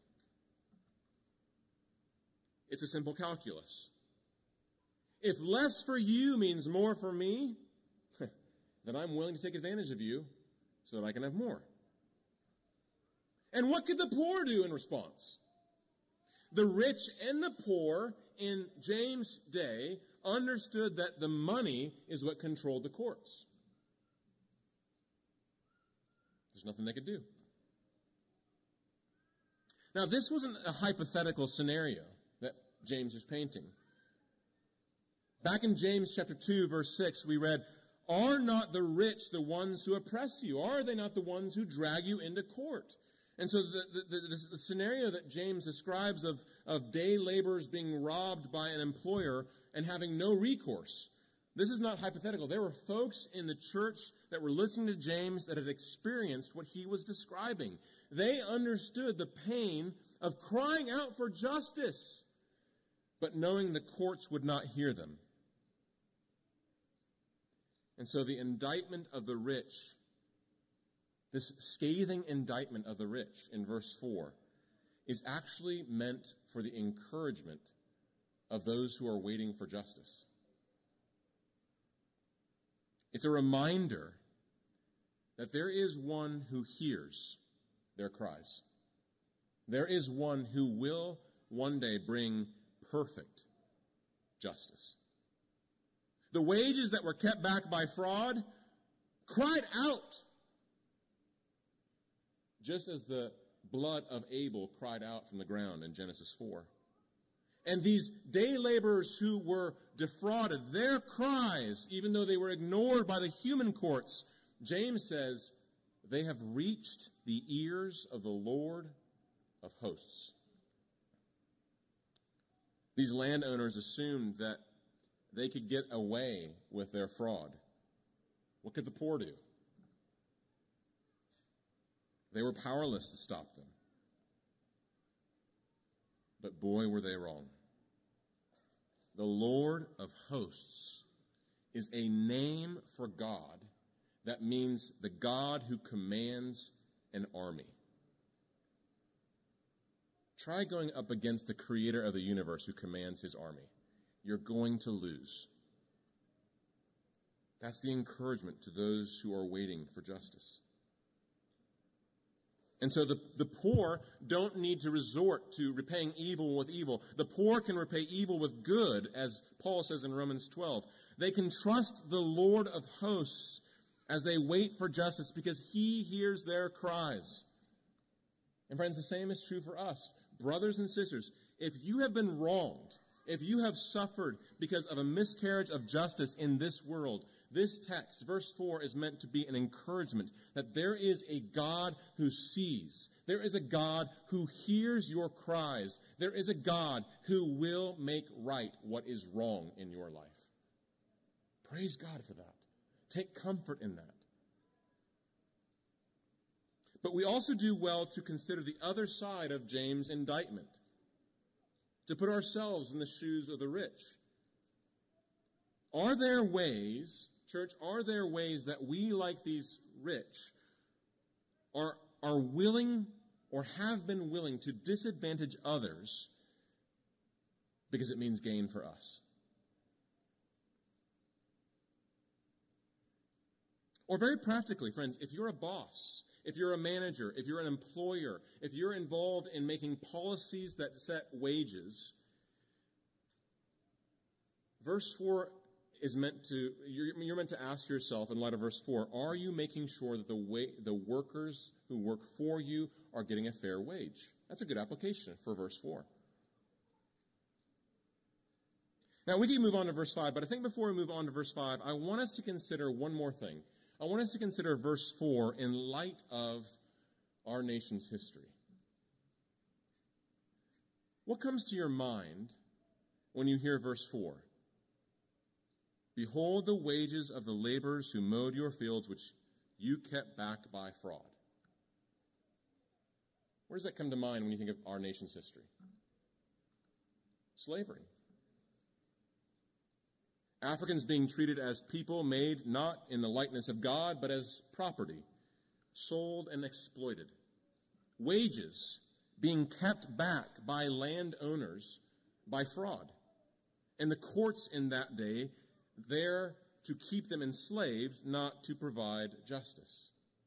It's a simple calculus. If less for you means more for me, then I'm willing to take advantage of you so that I can have more. And what could the poor do in response? The rich and the poor in James' day understood that the money is what controlled the courts. There's nothing they could do. Now, this wasn't a hypothetical scenario that James is painting. Back in James chapter two, verse six, we read, "Are not the rich the ones who oppress you? Are they not the ones who drag you into court?" And so the, the, the, the scenario that James describes of, of day laborers being robbed by an employer and having no recourse, this is not hypothetical. There were folks in the church that were listening to James that had experienced what he was describing. They understood the pain of crying out for justice, but knowing the courts would not hear them. And so the indictment of the rich, this scathing indictment of the rich in verse four, is actually meant for the encouragement of those who are waiting for justice. It's a reminder that there is one who hears their cries. There is one who will one day bring perfect justice. The wages that were kept back by fraud cried out, just as the blood of Abel cried out from the ground in Genesis four. And these day laborers who were defrauded, their cries, even though they were ignored by the human courts, James says, they have reached the ears of the Lord of hosts. These landowners assumed that they could get away with their fraud. What could the poor do? They were powerless to stop them. But boy, were they wrong. The Lord of hosts is a name for God that means the God who commands an army. Try going up against the creator of the universe who commands his army. You're going to lose. That's the encouragement to those who are waiting for justice. And so the, the poor don't need to resort to repaying evil with evil. The poor can repay evil with good, as Paul says in Romans twelve. They can trust the Lord of hosts as they wait for justice because he hears their cries. And friends, the same is true for us. Brothers and sisters, if you have been wronged, if you have suffered because of a miscarriage of justice in this world, this text, verse four, is meant to be an encouragement that there is a God who sees. There is a God who hears your cries. There is a God who will make right what is wrong in your life. Praise God for that. Take comfort in that. But we also do well to consider the other side of James' indictment, to put ourselves in the shoes of the rich. Are there ways, church, are there ways that we, like these rich, are, are willing or have been willing to disadvantage others because it means gain for us? Or very practically, friends, if you're a boss, if you're a manager, if you're an employer, if you're involved in making policies that set wages, verse four is meant to, you're, you're meant to ask yourself in light of verse four, are you making sure that the way, the workers who work for you are getting a fair wage? That's a good application for verse four. Now, we can move on to verse five, but I think before we move on to verse five, I want us to consider one more thing. I want us to consider verse four in light of our nation's history. What comes to your mind when you hear verse four? Behold the wages of the laborers who mowed your fields, which you kept back by fraud. Where does that come to mind when you think of our nation's history? Slavery. Africans being treated as people made not in the likeness of God, but as property, sold and exploited. Wages being kept back by landowners by fraud. And the courts in that day there to keep them enslaved, not to provide justice.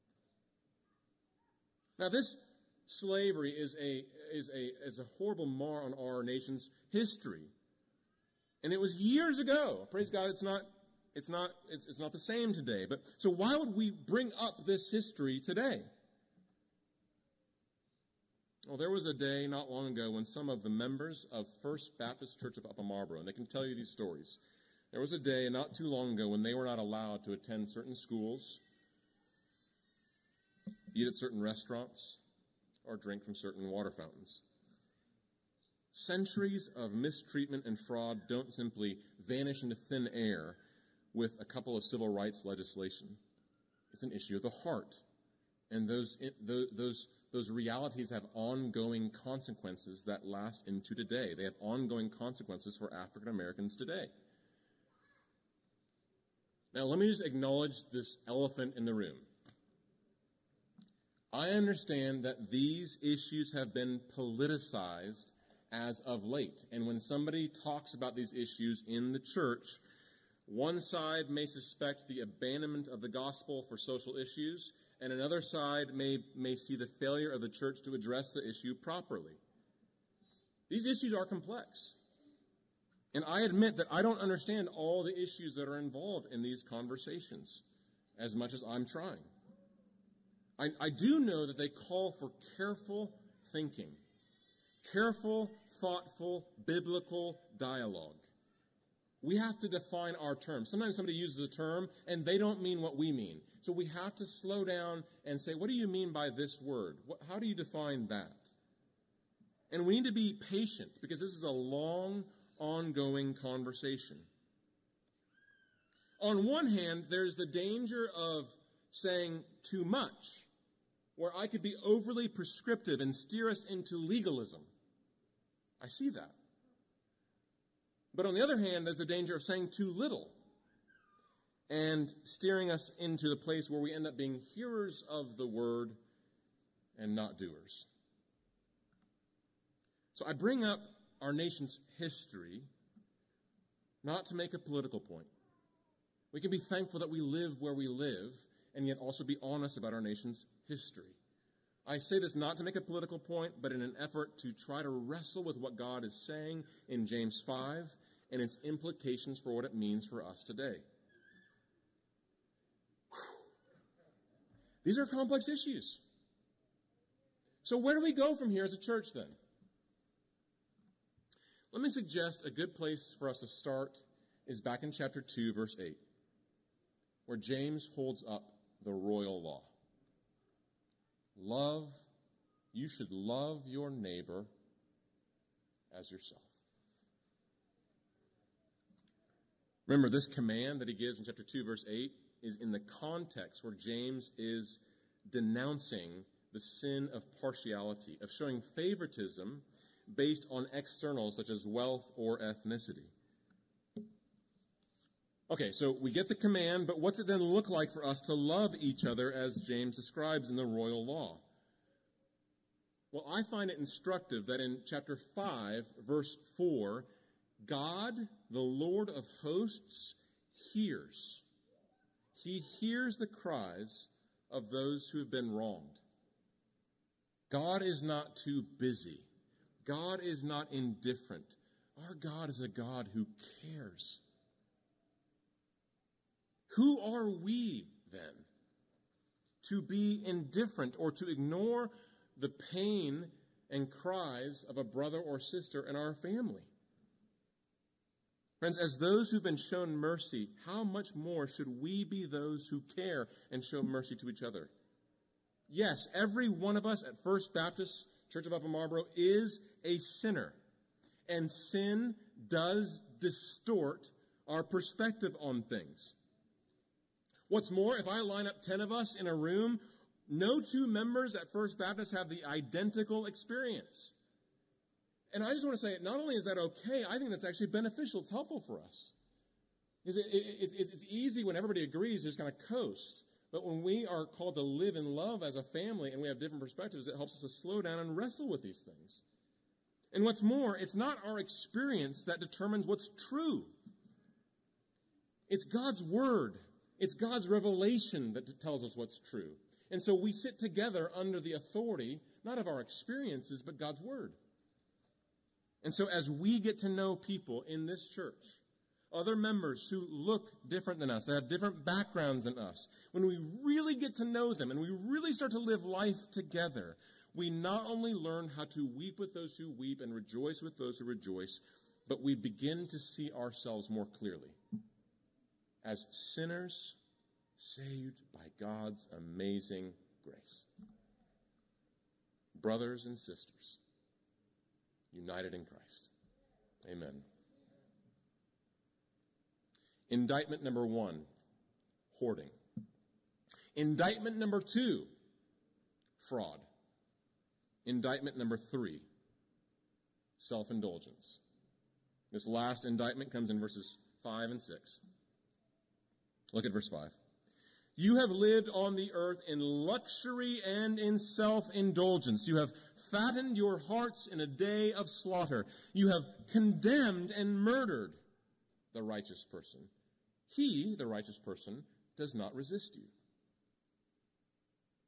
Now, this slavery is a is a is a horrible mar on our nation's history. And it was years ago. Praise God, it's not, it's not, it's, it's not the same today. But so why would we bring up this history today? Well, there was a day not long ago when some of the members of First Baptist Church of Upper Marlboro, and they can tell you these stories. There was a day not too long ago when they were not allowed to attend certain schools, eat at certain restaurants, or drink from certain water fountains. Centuries of mistreatment and fraud don't simply vanish into thin air with a couple of civil rights legislation. It's an issue of the heart. And those, those, those realities have ongoing consequences that last into today. They have ongoing consequences for African Americans today. Now, let me just acknowledge this elephant in the room. I understand that these issues have been politicized as of late. And when somebody talks about these issues in the church, one side may suspect the abandonment of the gospel for social issues, and another side may, may see the failure of the church to address the issue properly. These issues are complex. And I admit that I don't understand all the issues that are involved in these conversations as much as I'm trying. I, I do know that they call for careful thinking, careful, thoughtful, biblical dialogue. We have to define our terms. Sometimes somebody uses a term and they don't mean what we mean. So we have to slow down and say, what do you mean by this word? What, how do you define that? And we need to be patient because this is a long, ongoing conversation. On one hand, there's the danger of saying too much, where I could be overly prescriptive and steer us into legalism. I see that. But on the other hand, there's the danger of saying too little and steering us into the place where we end up being hearers of the word and not doers. So I bring up our nation's history not to make a political point. We can be thankful that we live where we live and yet also be honest about our nation's history. I say this not to make a political point, but in an effort to try to wrestle with what God is saying in James five and its implications for what it means for us today. Whew. These are complex issues. So where do we go from here as a church then? Let me suggest a good place for us to start is back in chapter two, verse eight, where James holds up the royal law. Love, you should love your neighbor as yourself. Remember, this command that he gives in chapter two, verse eight, is in the context where James is denouncing the sin of partiality, of showing favoritism based on externals such as wealth or ethnicity. Okay, so we get the command, but what's it then look like for us to love each other as James describes in the royal law? Well, I find it instructive that in chapter five, verse four, God, the Lord of hosts, hears. He hears the cries of those who have been wronged. God is not too busy. God is not indifferent. Our God is a God who cares. Who are we, then, to be indifferent or to ignore the pain and cries of a brother or sister in our family? Friends, as those who've been shown mercy, how much more should we be those who care and show mercy to each other? Yes, every one of us at First Baptist Church of Upper Marlboro is a sinner, and sin does distort our perspective on things. What's more, if I line up ten of us in a room, no two members at First Baptist have the identical experience. And I just want to say, not only is that okay, I think that's actually beneficial. It's helpful for us. Because it, it, it, it's easy when everybody agrees to just kind of coast. But when we are called to live in love as a family and we have different perspectives, it helps us to slow down and wrestle with these things. And what's more, it's not our experience that determines what's true. It's God's word. It's God's revelation that tells us what's true. And so we sit together under the authority, not of our experiences, but God's word. And so as we get to know people in this church, other members who look different than us, that have different backgrounds than us, when we really get to know them and we really start to live life together, we not only learn how to weep with those who weep and rejoice with those who rejoice, but we begin to see ourselves more clearly as sinners saved by God's amazing grace. Brothers and sisters, united in Christ. Amen. Indictment number one, hoarding. Indictment number two, fraud. Indictment number three, self-indulgence. This last indictment comes in verses five and six. Look at verse five. You have lived on the earth in luxury and in self-indulgence. You have fattened your hearts in a day of slaughter. You have condemned and murdered the righteous person. He, the righteous person, does not resist you.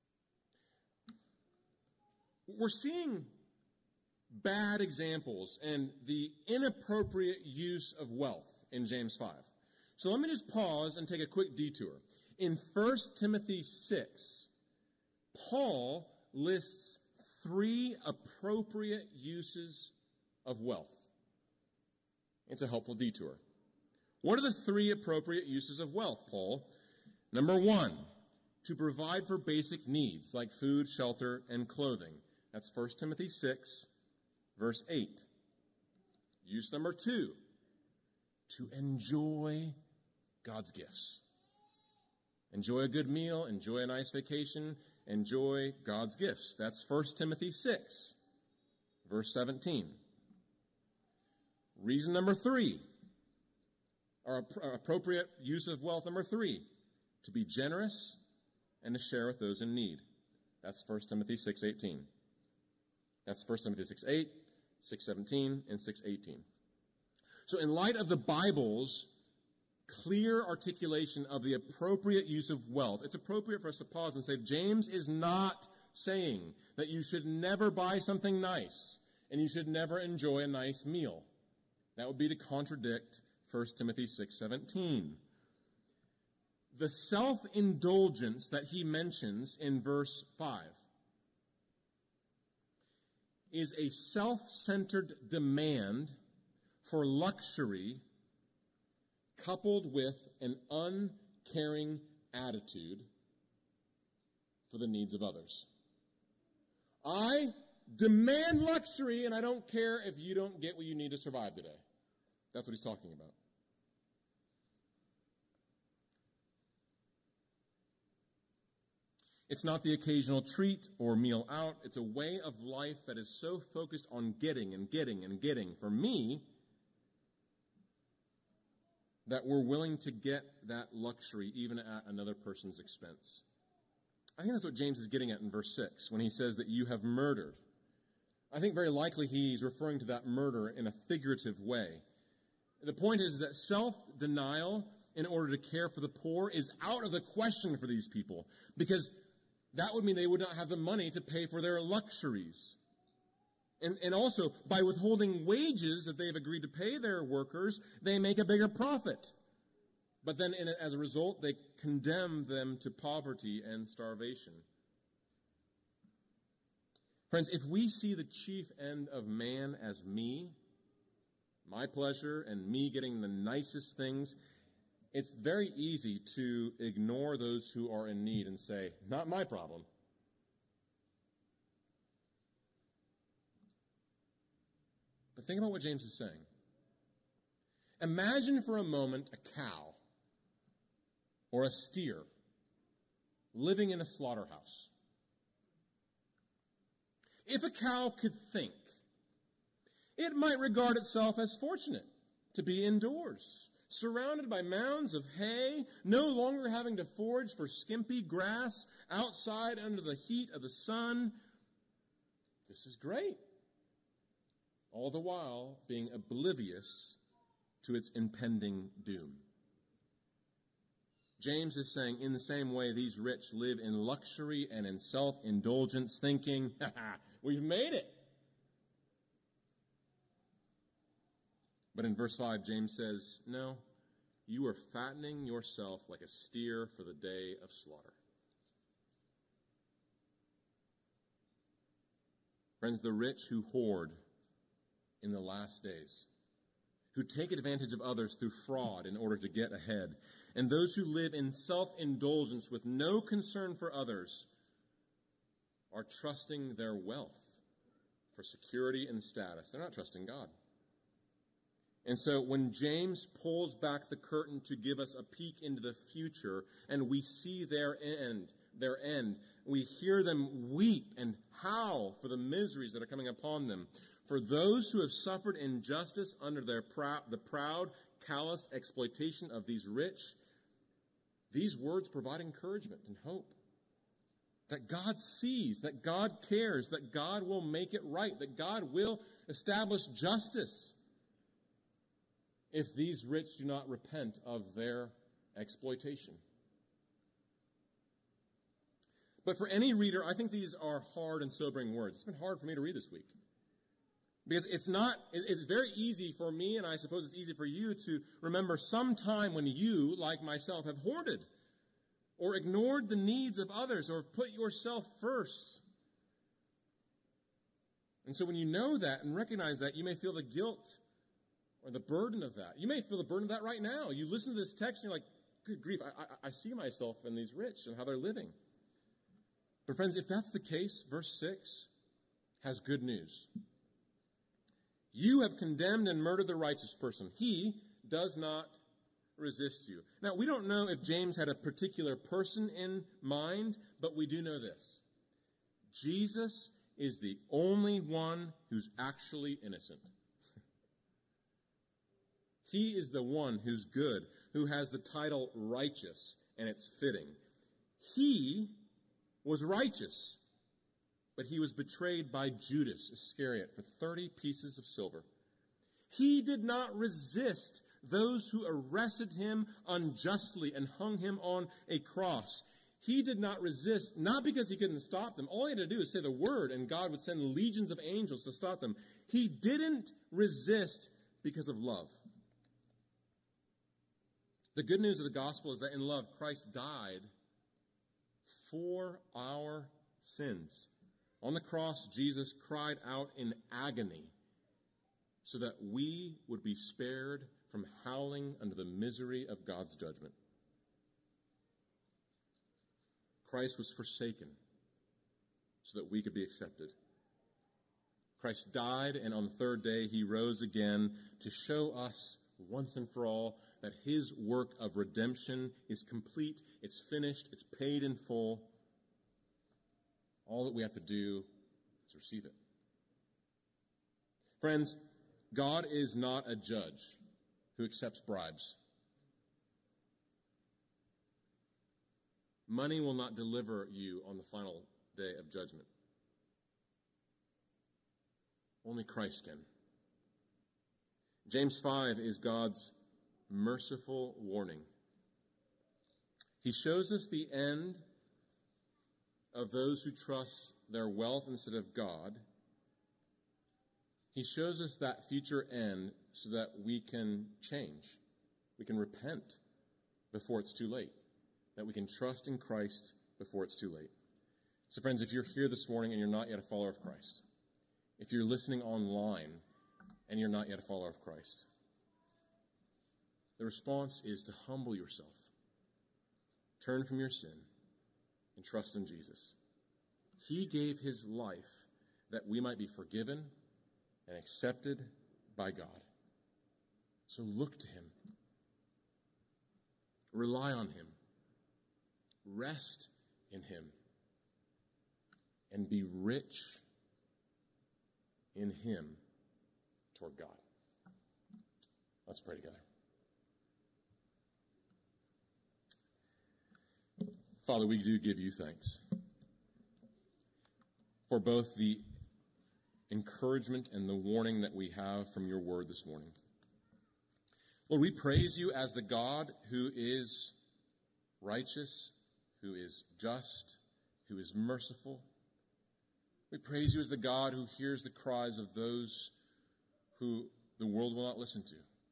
we're seeing bad examples and the inappropriate use of wealth in James five. So let me just pause and take a quick detour. In First Timothy six, Paul lists three appropriate uses of wealth. It's a helpful detour. What are the three appropriate uses of wealth, Paul? Number one, to provide for basic needs like food, shelter, and clothing. That's First Timothy six, verse eight. Use number two, to enjoy God's gifts. Enjoy a good meal, enjoy a nice vacation, enjoy God's gifts. That's First Timothy six, verse seventeen. Reason number three, or appropriate use of wealth number three, to be generous and to share with those in need. That's First Timothy six eighteen. That's First Timothy six eight, six seventeen, and six eighteen. So in light of the Bible's clear articulation of the appropriate use of wealth, it's appropriate for us to pause and say, James is not saying that you should never buy something nice and you should never enjoy a nice meal. That would be to contradict First Timothy six seventeen. The self-indulgence that he mentions in verse five is a self-centered demand for luxury coupled with an uncaring attitude for the needs of others. I demand luxury, and I don't care if you don't get what you need to survive today. That's what he's talking about. It's not the occasional treat or meal out. It's a way of life that is so focused on getting and getting and getting, for me, that we're willing to get that luxury even at another person's expense. I think that's what James is getting at in verse six when he says that you have murdered. I think very likely he's referring to that murder in a figurative way. The point is that self-denial in order to care for the poor is out of the question for these people, because that would mean they would not have the money to pay for their luxuries. And, and also, by withholding wages that they've agreed to pay their workers, they make a bigger profit. But then, in, as a result, they condemn them to poverty and starvation. Friends, if we see the chief end of man as me, my pleasure, and me getting the nicest things, it's very easy to ignore those who are in need and say, not my problem. But think about what James is saying. Imagine for a moment a cow or a steer living in a slaughterhouse. If a cow could think, it might regard itself as fortunate to be indoors, surrounded by mounds of hay, no longer having to forage for skimpy grass outside under the heat of the sun. This is great. All the while being oblivious to its impending doom. James is saying, in the same way, these rich live in luxury and in self-indulgence, thinking, ha ha, we've made it. But in verse five, James says, no, you are fattening yourself like a steer for the day of slaughter. Friends, the rich who hoard in the last days, who take advantage of others through fraud in order to get ahead, and those who live in self-indulgence with no concern for others are trusting their wealth for security and status. They're not trusting God. And so when James pulls back the curtain to give us a peek into the future, and we see their end, their end, we hear them weep and howl for the miseries that are coming upon them. For those who have suffered injustice under their proud, the proud, calloused exploitation of these rich, these words provide encouragement and hope. That God sees, that God cares, that God will make it right, that God will establish justice if these rich do not repent of their exploitation. But for any reader, I think these are hard and sobering words. It's been hard for me to read this week. Because it's not, it's very easy for me, and I suppose it's easy for you to remember some time when you, like myself, have hoarded or ignored the needs of others or put yourself first. And so when you know that and recognize that, you may feel the guilt or the burden of that. You may feel the burden of that right now. You listen to this text and you're like, good grief, I, I, I see myself in these rich and how they're living. But friends, if that's the case, verse six has good news. You have condemned and murdered the righteous person. He does not resist you. Now, we don't know if James had a particular person in mind, but we do know this. Jesus is the only one who's actually innocent. He is the one who's good, who has the title righteous, and it's fitting. He was righteous, but he was betrayed by Judas Iscariot for thirty pieces of silver. He did not resist those who arrested him unjustly and hung him on a cross. He did not resist, not because he couldn't stop them. All he had to do is say the word, and God would send legions of angels to stop them. He didn't resist because of love. The good news of the gospel is that in love, Christ died for our sins. On the cross, Jesus cried out in agony so that we would be spared from howling under the misery of God's judgment. Christ was forsaken so that we could be accepted. Christ died, and on the third day he rose again to show us once and for all that his work of redemption is complete, it's finished, it's paid in full. All that we have to do is receive it. Friends, God is not a judge who accepts bribes. Money will not deliver you on the final day of judgment. Only Christ can. James five is God's merciful warning. He shows us the end of those who trust their wealth instead of God. He shows us that future end so that we can change. We can repent before it's too late. That we can trust in Christ before it's too late. So friends, if you're here this morning and you're not yet a follower of Christ, if you're listening online and you're not yet a follower of Christ, the response is to humble yourself, turn from your sin, and trust in Jesus. He gave his life that we might be forgiven and accepted by God. So look to him. Rely on him. Rest in him. And be rich in him toward God. Let's pray together. Father, we do give you thanks for both the encouragement and the warning that we have from your word this morning. Lord, we praise you as the God who is righteous, who is just, who is merciful. We praise you as the God who hears the cries of those who the world will not listen to.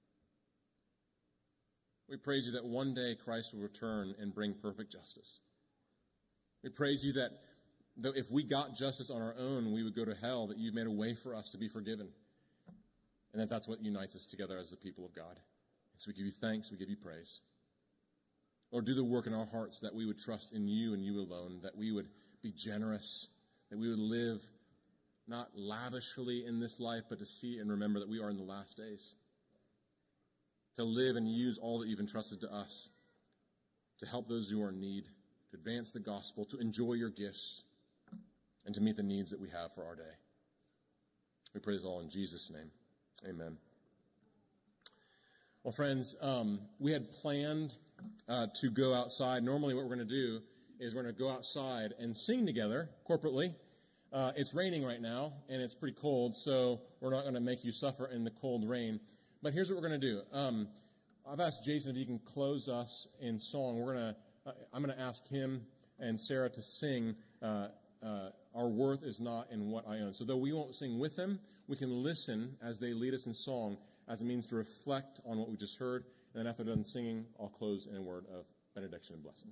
We praise you that one day Christ will return and bring perfect justice. We praise you that though if we got justice on our own, we would go to hell, that you've made a way for us to be forgiven. And that that's what unites us together as the people of God. And so we give you thanks, we give you praise. Lord, do the work in our hearts that we would trust in you and you alone, that we would be generous, that we would live not lavishly in this life, but to see and remember that we are in the last days. To live and use all that you've entrusted to us to help those who are in need, to advance the gospel, to enjoy your gifts, and to meet the needs that we have for our day. We pray this all in Jesus' name. Amen. Well, friends, um, we had planned uh, to go outside. Normally what we're going to do is we're going to go outside and sing together corporately. Uh, it's raining right now, and it's pretty cold, so we're not going to make you suffer in the cold rain. But here's what we're going to do. Um, I've asked Jason if he can close us in song. We're going to. Uh, I'm going to ask him and Sarah to sing, uh, uh, our worth is not in what I own. So though we won't sing with them, we can listen as they lead us in song as a means to reflect on what we just heard. And then after they're done singing, I'll close in a word of benediction and blessing.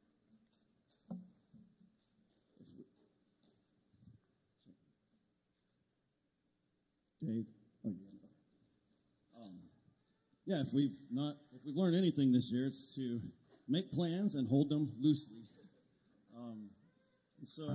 Dave? Oh, yeah. Um, yeah, if we've not, if we've learned anything this year, it's to make plans and hold them loosely. Um, and so,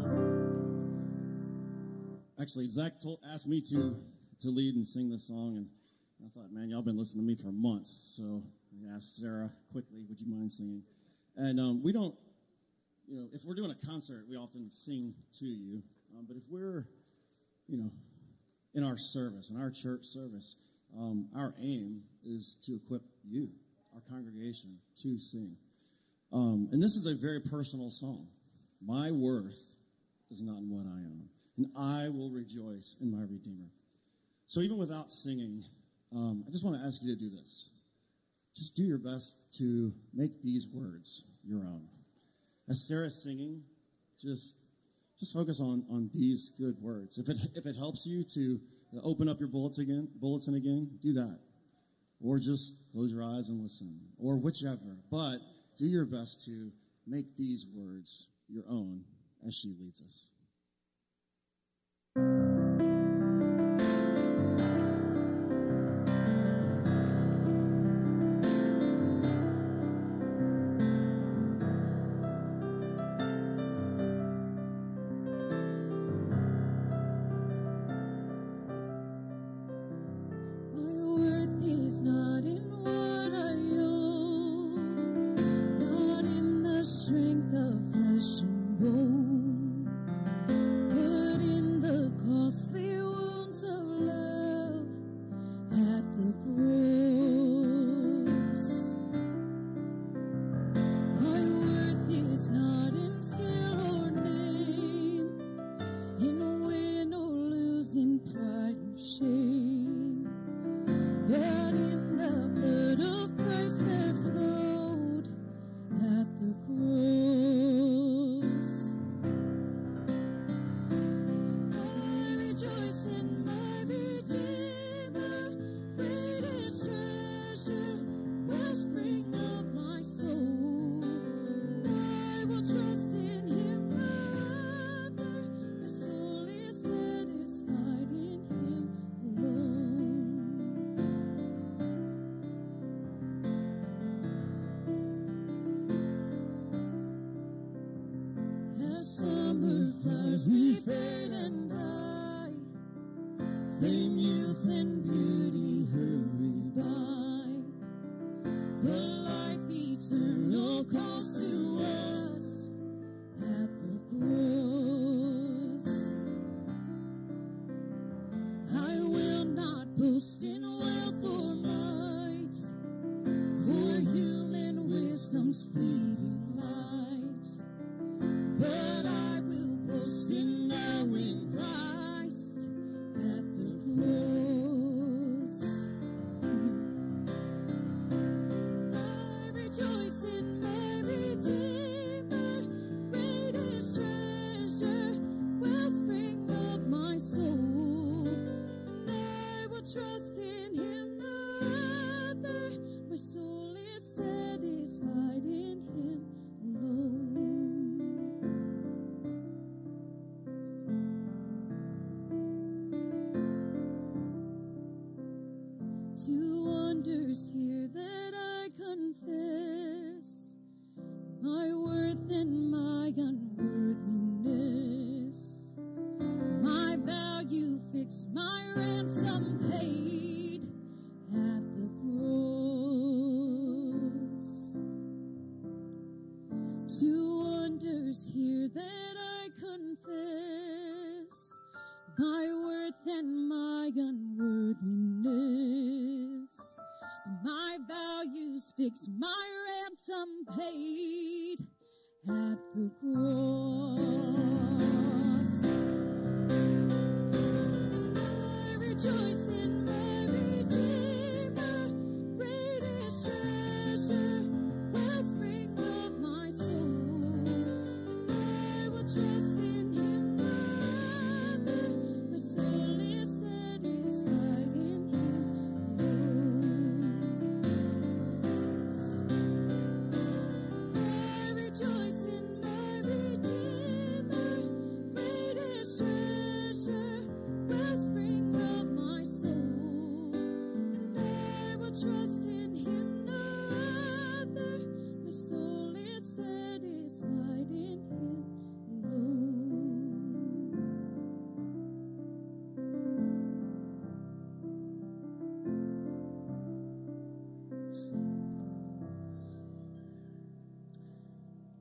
actually, Zach told, asked me to to lead and sing this song, and I thought, man, y'all been listening to me for months. So I asked Sarah quickly, would you mind singing? And um, we don't, you know, if we're doing a concert, we often sing to you. Um, but if we're, you know, in our service, in our church service, um, our aim is to equip you, our congregation, to sing. Um, and this is a very personal song. My worth is not in what I own, and I will rejoice in my Redeemer. So even without singing, um, I just want to ask you to do this. Just do your best to make these words your own. As Sarah's singing, just just focus on, on these good words. If it if it helps you to open up your bulletin again, bulletin again, do that. Or just close your eyes and listen, or whichever. But do your best to make these words your own as she leads us. Two wonders here that I confess, my worth and my unworthiness, my value fixed, my ransom paid at the cross. Two wonders here that I confess, my worth and my unworthiness, my values fixed, my ransom paid at the cross. I rejoice in my Redeemer, greatest treasure, wellspring of my soul. And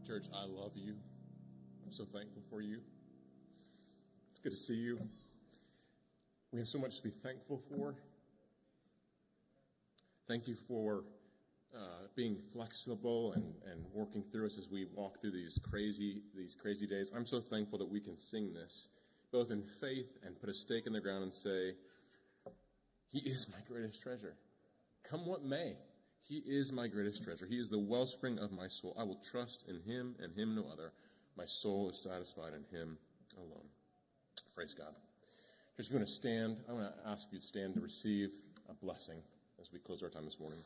Church, I love you. I'm so thankful for you. It's good to see you. We have so much to be thankful for. Thank you for uh, being flexible and, and working through us as we walk through these crazy these crazy days. I'm so thankful that we can sing this, both in faith and put a stake in the ground and say, He is my greatest treasure. Come what may, He is my greatest treasure. He is the wellspring of my soul. I will trust in Him and Him no other. My soul is satisfied in Him alone. Praise God. Church, if you want to stand, I want to ask you to stand to receive a blessing as we close our time this morning.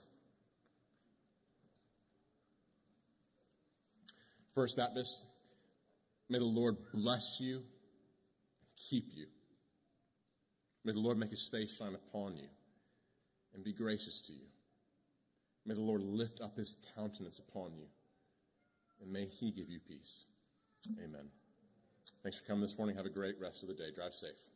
First Baptist, may the Lord bless you, keep you. May the Lord make His face shine upon you and be gracious to you. May the Lord lift up His countenance upon you, and may He give you peace. Amen. Thanks for coming this morning. Have a great rest of the day. Drive safe.